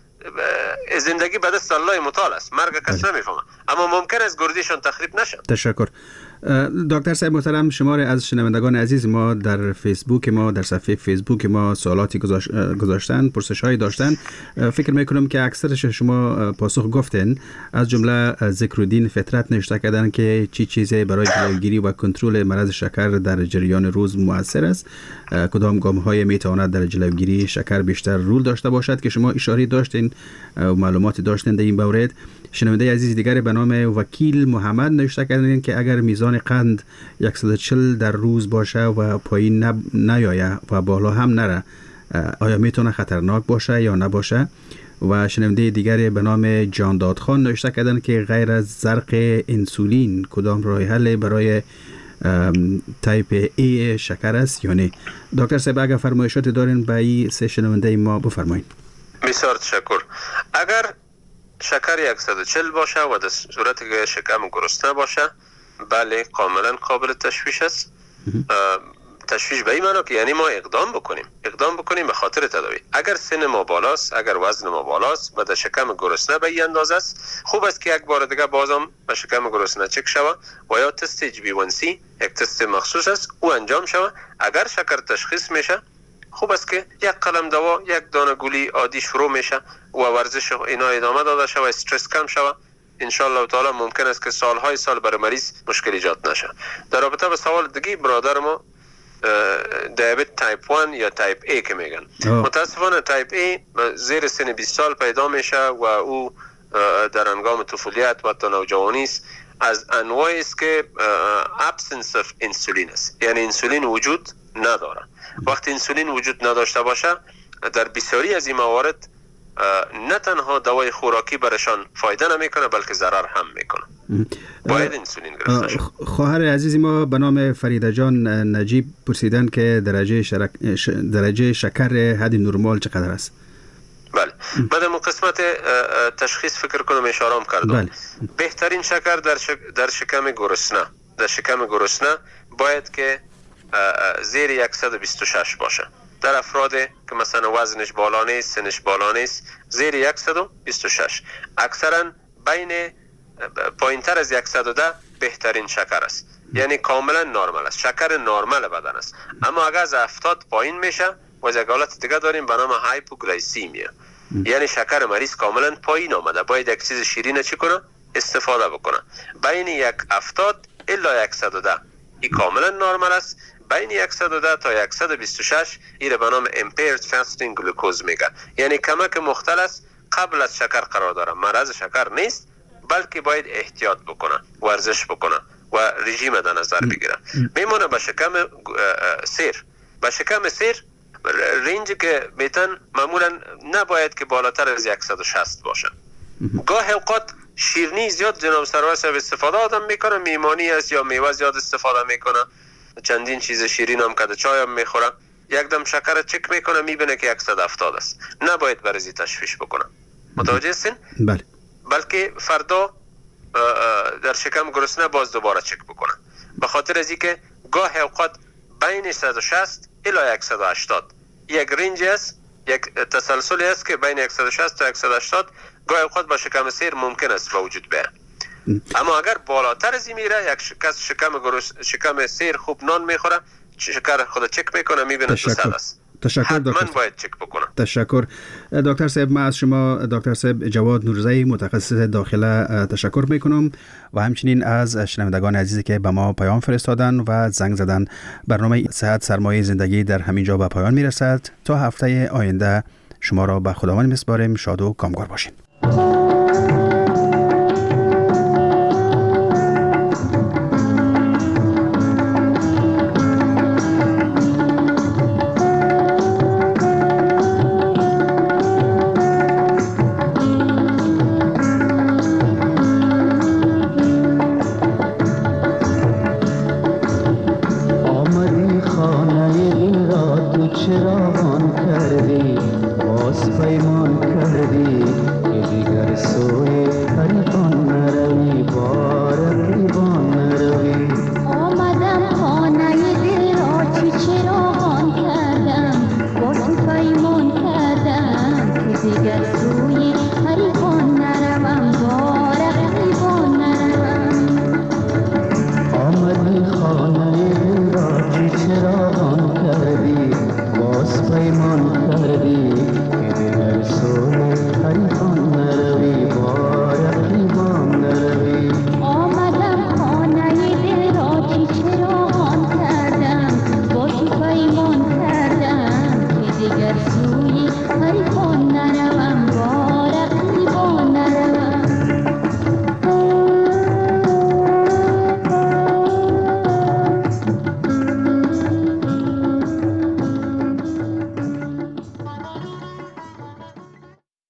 Speaker 12: زندگی به دست الله متعال است، مرگ کس نمیفهمه، اما ممکن است گردیشان تخریب نشه.
Speaker 3: تشکر. دکتر صاحب محترم، شما را از شنوندگان عزیز ما در فیسبوک ما، در صفحه فیسبوک ما سوالاتی گذاشتن، پرسش هایی داشتن. فکر میکنم که اکثرش شما پاسخ گفتین. از جمله ذکرالدین فطرت نوشته کردن که چی چیزی برای جلوگیری و کنترل مرض شکر در جریان روز مؤثر است، کدام گام های میتواند در جلوگیری شکر بیشتر رول داشته باشد، که شما اشاره داشتین و معلوماتی داشتین در این مورد. شنونده عزیز دیگر به نام وکیل محمد نوشته کردن که اگر میزان قند صد و چهل در روز باشه و پایین نیایه و بالا هم نره، آیا میتونه خطرناک باشه یا نباشه؟ و شنونده دیگری به نام جانداد خان نوشته کردن که غیر از زرق انسولین کدام راه حل برای تایپ ای شکر است یا نه؟ دکتر صاحب اگر فرمایشات دارین به این سه شنونده ما بفرمایید.
Speaker 12: بسیار تشکر. اگر شکر صد و چهل باشه و در صورت که شکم گرسنه باشه، بله کاملا قابل تشویش است. تشویش به این معنی که یعنی ما اقدام بکنیم اقدام بکنیم به خاطر تداوی. اگر سن ما بالاست، اگر وزن ما بالاست و در شکم گرسنه به این اندازه است، خوب است که یک بار دیگه بازم به شکم گرسنه چک شود و یا تست اچ بی ون سی، یک تست مخصوص است، او انجام شود. اگر شکر تشخیص میشه، خوب است که یک قلم دوا، یک دانه گولی عادی شروع میشه و ورزش اینا ادامه داده شود، استرس کم شود. ان شاء الله تعالی ممکن است که سالهای سال برای مریض مشکل ایجاد نشه. در رابطه با سوال دیگه برادر ما دیابت تایپ یک یا تایپ ای که میگن، متاسفانه تایپ ای زیر سن بیست سال پیدا میشه و او در هنگام طفولیت و تا نوجوانی است. از انواعی است که absence of insulin است، یعنی انسولین وجود نداره. وقتی انسولین وجود نداشته باشه، در بسیاری از این موارد نه تنها دوای خوراکی برشان فایده نمیکنه بلکه ضرر هم میکنه. باید انسولین گرفته شد.
Speaker 3: خواهر عزیزی ما به نام فریده جان نجیب پرسیدن که درجه شرک... ش... درجه شکر حد نرمال چقدر است؟
Speaker 12: بله، من در قسمت تشخیص فکر کنم اشاره کردم. بله. بهترین شکر در شک... در شکم گرسنه در شکم گرسنه باید که زیر صد و بیست و شش باشه. در افرادی که مثلا وزنش بالا نیست، سنش بالا نیست، زیر صد و بیست و شش. اکثرا بین پایینتر از صد و ده بهترین شکر است، یعنی کاملا نرمال است، شکر نرمال بدن است. اما اگر از هفتاد پایین میشه و از یک حالت دیگه داریم به نام هایپوگلایسیمیا، یعنی شکر مریض کاملا پایین آمده، باید یک چیز شیرین چی کنه؟ استفاده بکنه. بین یک هفتاد الا صد و ده این کاملا نرمال است. بین صد و ده تا صد و بیست و شش این به نام impaired fasting glucose میگه، یعنی کمک مختل است، قبل از شکر قرار داره. مرض شکر نیست بلکه باید احتیاط بکنه، ورزش بکنه و رژیم در نظر بگیره. میمونه به شکم سیر. به شکم سیر رنجی که میتن معمولا نباید که بالاتر از صد و شصت باشه. گاه اوقات شیرینی زیاد جناب سرور صاحب استفاده آدم میکنه، میمانی است یا میوه زیاد استفاده میکنه، چندین چیز شیرین هم کده، چای هم میخوره، یک دم شکر چک میکنه میبینه که صد و هفتاد است. نباید برزی تشویش بکنه. متوجه هستین؟
Speaker 3: بله.
Speaker 12: بلکه فردا در شکم گرسنه باز دوباره چک بکنه، به خاطر از اینکه گاه اوقات بین صد و شصت الی صد و هشتاد یک رنج است، یک تسلسلی است که بین صد و شصت تا صد و هشتاد گاه اوقات با شکم سیر ممکن است به وجود بیاد. اما اگر بالاتر از این میره، یک کس شکم گرس شکم سیر خوب نان میخوره، شکر خود چک میکنه میبینه دو صد است.
Speaker 3: تشکر دکتر.
Speaker 12: من باید چک بکنم.
Speaker 3: تشکر دکتر صاحب. من از شما دکتر صاحب جواد نورزی متخصص داخله تشکر میکنم و همچنین از شنوندگان عزیزی که به ما پیام فرستادن و زنگ زدن. برنامه صحت سرمایه زندگی در همین جا به پایان میرسد. تا هفته آینده شما را به خداوند میسپاریم. شاد و کامگار باشین.
Speaker 13: Yes.